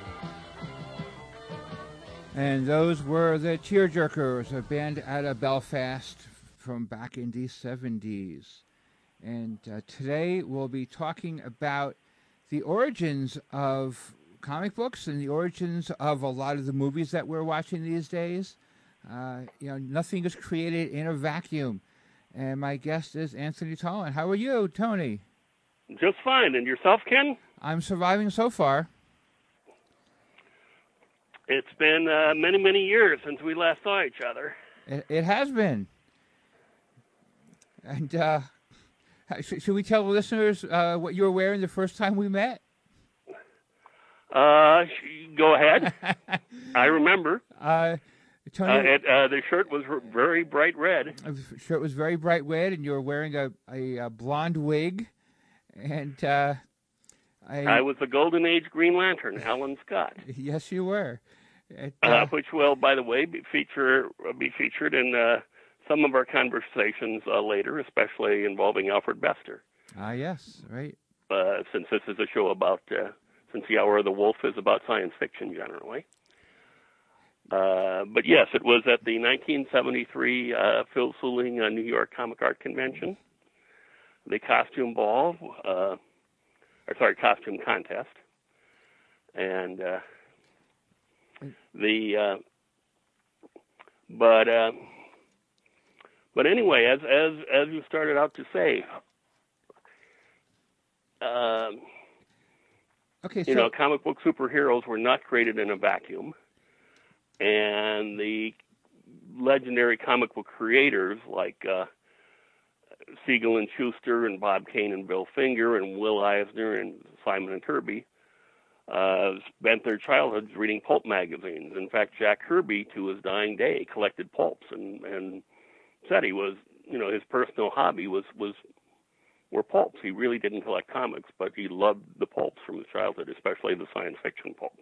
And those were the Tearjerkers, a band out of Belfast from back in the 70s. And today we'll be talking about the origins of comic books and the origins of a lot of the movies that we're watching these days. Nothing is created in a vacuum. And my guest is Anthony Tollin. How are you, Tony? Just fine. And yourself, Ken? I'm surviving so far. It's been many, many years since we last saw each other. It has been. And should we tell the listeners what you were wearing the first time we met? Go ahead. I remember. Tony, the shirt was very bright red. The shirt was very bright red, and you were wearing a blonde wig. And I was the Golden Age Green Lantern, Alan Scott. Yes, you were. Which will, by the way, be featured in some of our conversations later, especially involving Alfred Bester. Yes, right. Since this is a show about, since the Hour of the Wolf is about science fiction generally. But yes, it was at the 1973 Phil Suling New York Comic Art Convention, the costume ball, costume contest, and but anyway, as you started out to say, Okay, you know, comic book superheroes were not created in a vacuum, and the legendary comic book creators like Siegel and Schuster and Bob Kane and Bill Finger and Will Eisner and Simon and Kirby spent their childhoods reading pulp magazines. In fact, Jack Kirby, to his dying day, collected pulps and said he was, you know, his personal hobby were pulps. He really didn't collect comics, but he loved the pulps from his childhood, especially the science fiction pulps.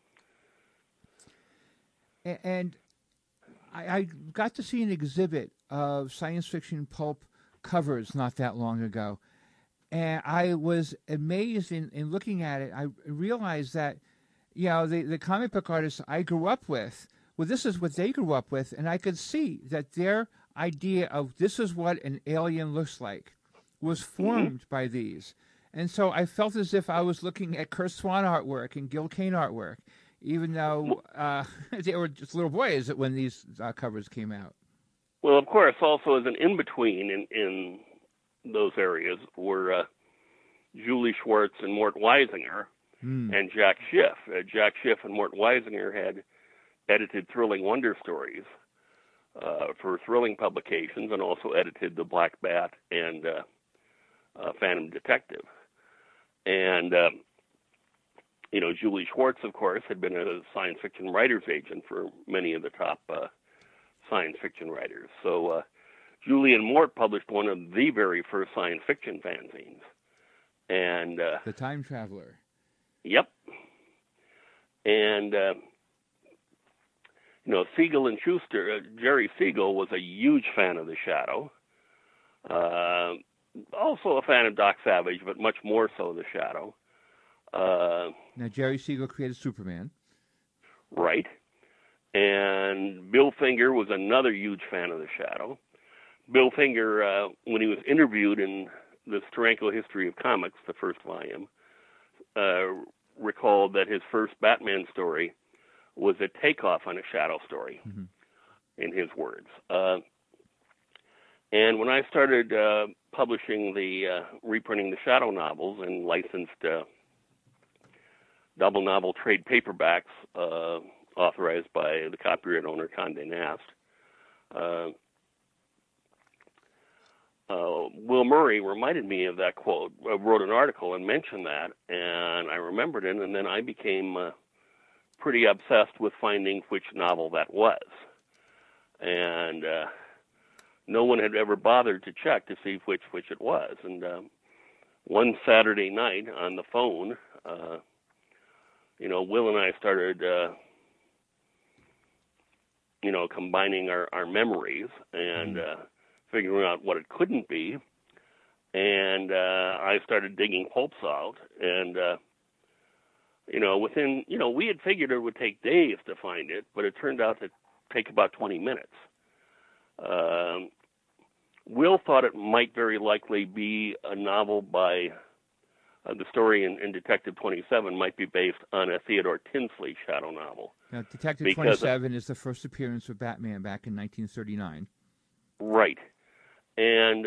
And I got to see an exhibit of science fiction pulp covers not that long ago. And I was amazed in looking at it. I realized that, you know, the comic book artists I grew up with, well, this is what they grew up with. And I could see that their idea of this is what an alien looks like was formed by these. And so I felt as if I was looking at Kurt Swan artwork and Gil Kane artwork, even though they were just little boys when these covers came out. Well, of course, also as an in-between in those areas were Julie Schwartz and Mort Weisinger and Jack Schiff. Jack Schiff and Mort Weisinger had edited Thrilling Wonder Stories for Thrilling publications and also edited The Black Bat and Phantom Detective. And, you know, Julie Schwartz, of course, had been a science fiction writer's agent for many of the top science fiction writers. So Julie and Mort published one of the very first science fiction fanzines. And The Time Traveler. Yep. And, you know, Siegel and Schuster, Jerry Siegel was a huge fan of The Shadow. Also a fan of Doc Savage, but much more so The Shadow. Now, Jerry Siegel created Superman. Right. And Bill Finger was another huge fan of The Shadow. Bill Finger, when he was interviewed in the Steranko History of Comics, the first volume, recalled that his first Batman story was a takeoff on a Shadow story, in his words. And when I started publishing reprinting the Shadow novels and licensed double novel trade paperbacks authorized by the copyright owner Condé Nast, Will Murray reminded me of that quote. I wrote an article and mentioned that, and I remembered it, and then I became pretty obsessed with finding which novel that was. And no one had ever bothered to check to see which it was. And one Saturday night on the phone, you know, Will and I started, you know, combining our memories and figuring out what it couldn't be. And I started digging pulps out. And, you know, within, you know, we had figured it would take days to find it, but it turned out to take about 20 minutes. Will thought it might very likely be a novel by the story in Detective 27 might be based on a Theodore Tinsley Shadow novel. Now, Detective 27 is the first appearance of Batman back in 1939. Right. And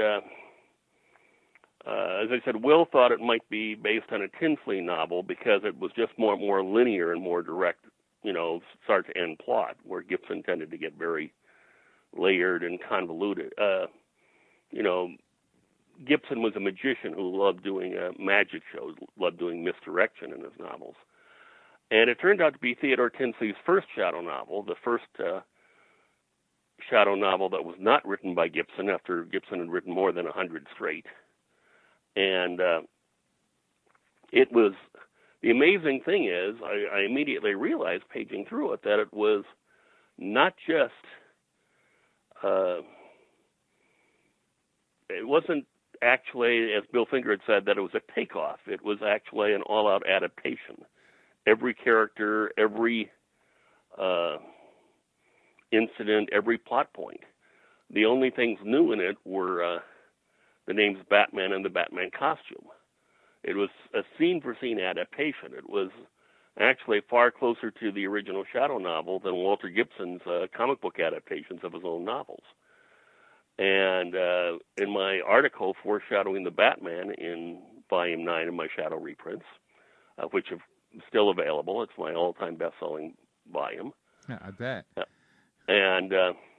as I said, Will thought it might be based on a Tinsley novel because it was just more linear and more direct, you know, start to end plot, where Gibson tended to get very layered and convoluted. You know, Gibson was a magician who loved doing magic shows, loved doing misdirection in his novels. And it turned out to be Theodore Tinsley's first Shadow novel, the first Shadow novel that was not written by Gibson after Gibson had written more than 100 straight. And it was, the amazing thing is, I immediately realized, paging through it, that it was not just, it wasn't actually, as Bill Finger had said, that it was a takeoff. It was actually an all-out adaptation. Every character, every incident, every plot point. The only things new in it were the names Batman and the Batman costume. It was a scene-for-scene adaptation. It was actually far closer to the original Shadow novel than Walter Gibson's comic book adaptations of his own novels. And in my article, Foreshadowing the Batman, in Volume 9 of my Shadow reprints, which are still available. It's my all-time best-selling volume. Yeah, I bet. And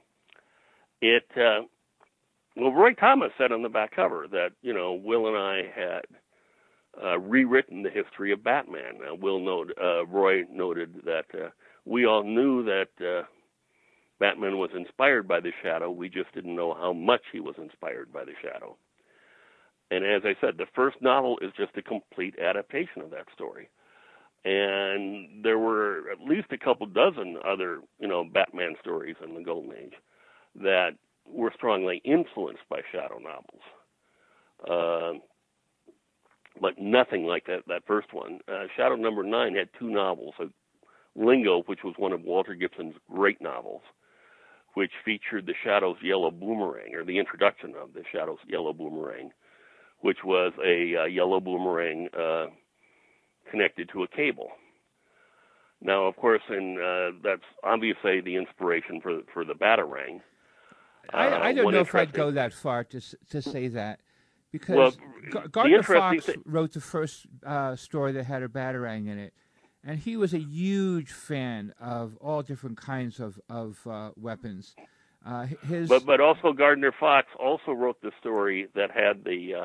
well, Roy Thomas said on the back cover that, Will and I had rewritten the history of Batman. Roy noted that we all knew that Batman was inspired by the Shadow. We just didn't know how much he was inspired by the Shadow. And as I said, the first novel is just a complete adaptation of that story. And there were at least a couple dozen other, Batman stories in the Golden Age that were strongly influenced by Shadow novels. But nothing like that first one. Shadow number 9 had 2 novels, Lingo, which was one of Walter Gibson's great novels, which featured the Shadow's yellow boomerang, or the introduction of the Shadow's yellow boomerang, which was a yellow boomerang connected to a cable. Now, of course, that's obviously the inspiration for the Batarang. I don't know if I'd go that far to say that, because Gardner Fox wrote the first story that had a Batarang in it, and he was a huge fan of all different kinds of weapons. But also Gardner Fox also wrote the story that had the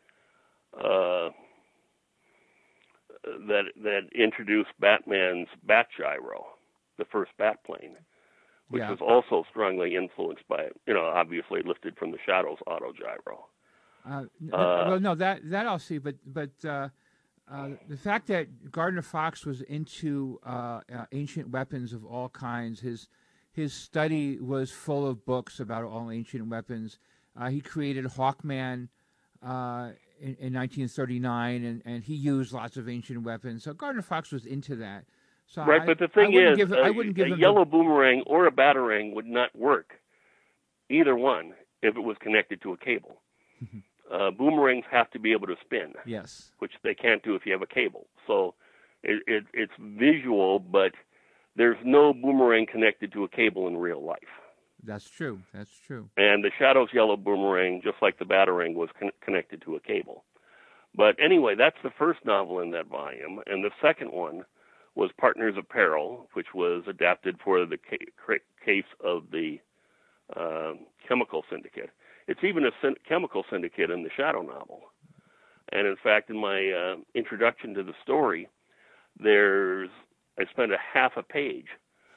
that introduced Batman's Bat Gyro, the first Batplane, which was also strongly influenced by, obviously lifted from the Shadow's Auto Gyro. Well, no, that I'll see, but the fact that Gardner Fox was into ancient weapons of all kinds, his study was full of books about all ancient weapons. He created Hawkman in 1939, and he used lots of ancient weapons. So Gardner Fox was into that. So right, but the thing is, a yellow boomerang or a Batarang would not work, either one, if it was connected to a cable. Boomerangs have to be able to spin. Yes. Which they can't do if you have a cable. So it's visual, but there's no boomerang connected to a cable in real life. That's true. That's true. And the Shadow's yellow boomerang, just like the Batarang, was connected to a cable. But anyway, that's the first novel in that volume. And the second one was Partners of Peril, which was adapted for the case of the chemical syndicate. It's even a chemical syndicate in the Shadow novel. And in fact, in my introduction to the story, I spent a half a page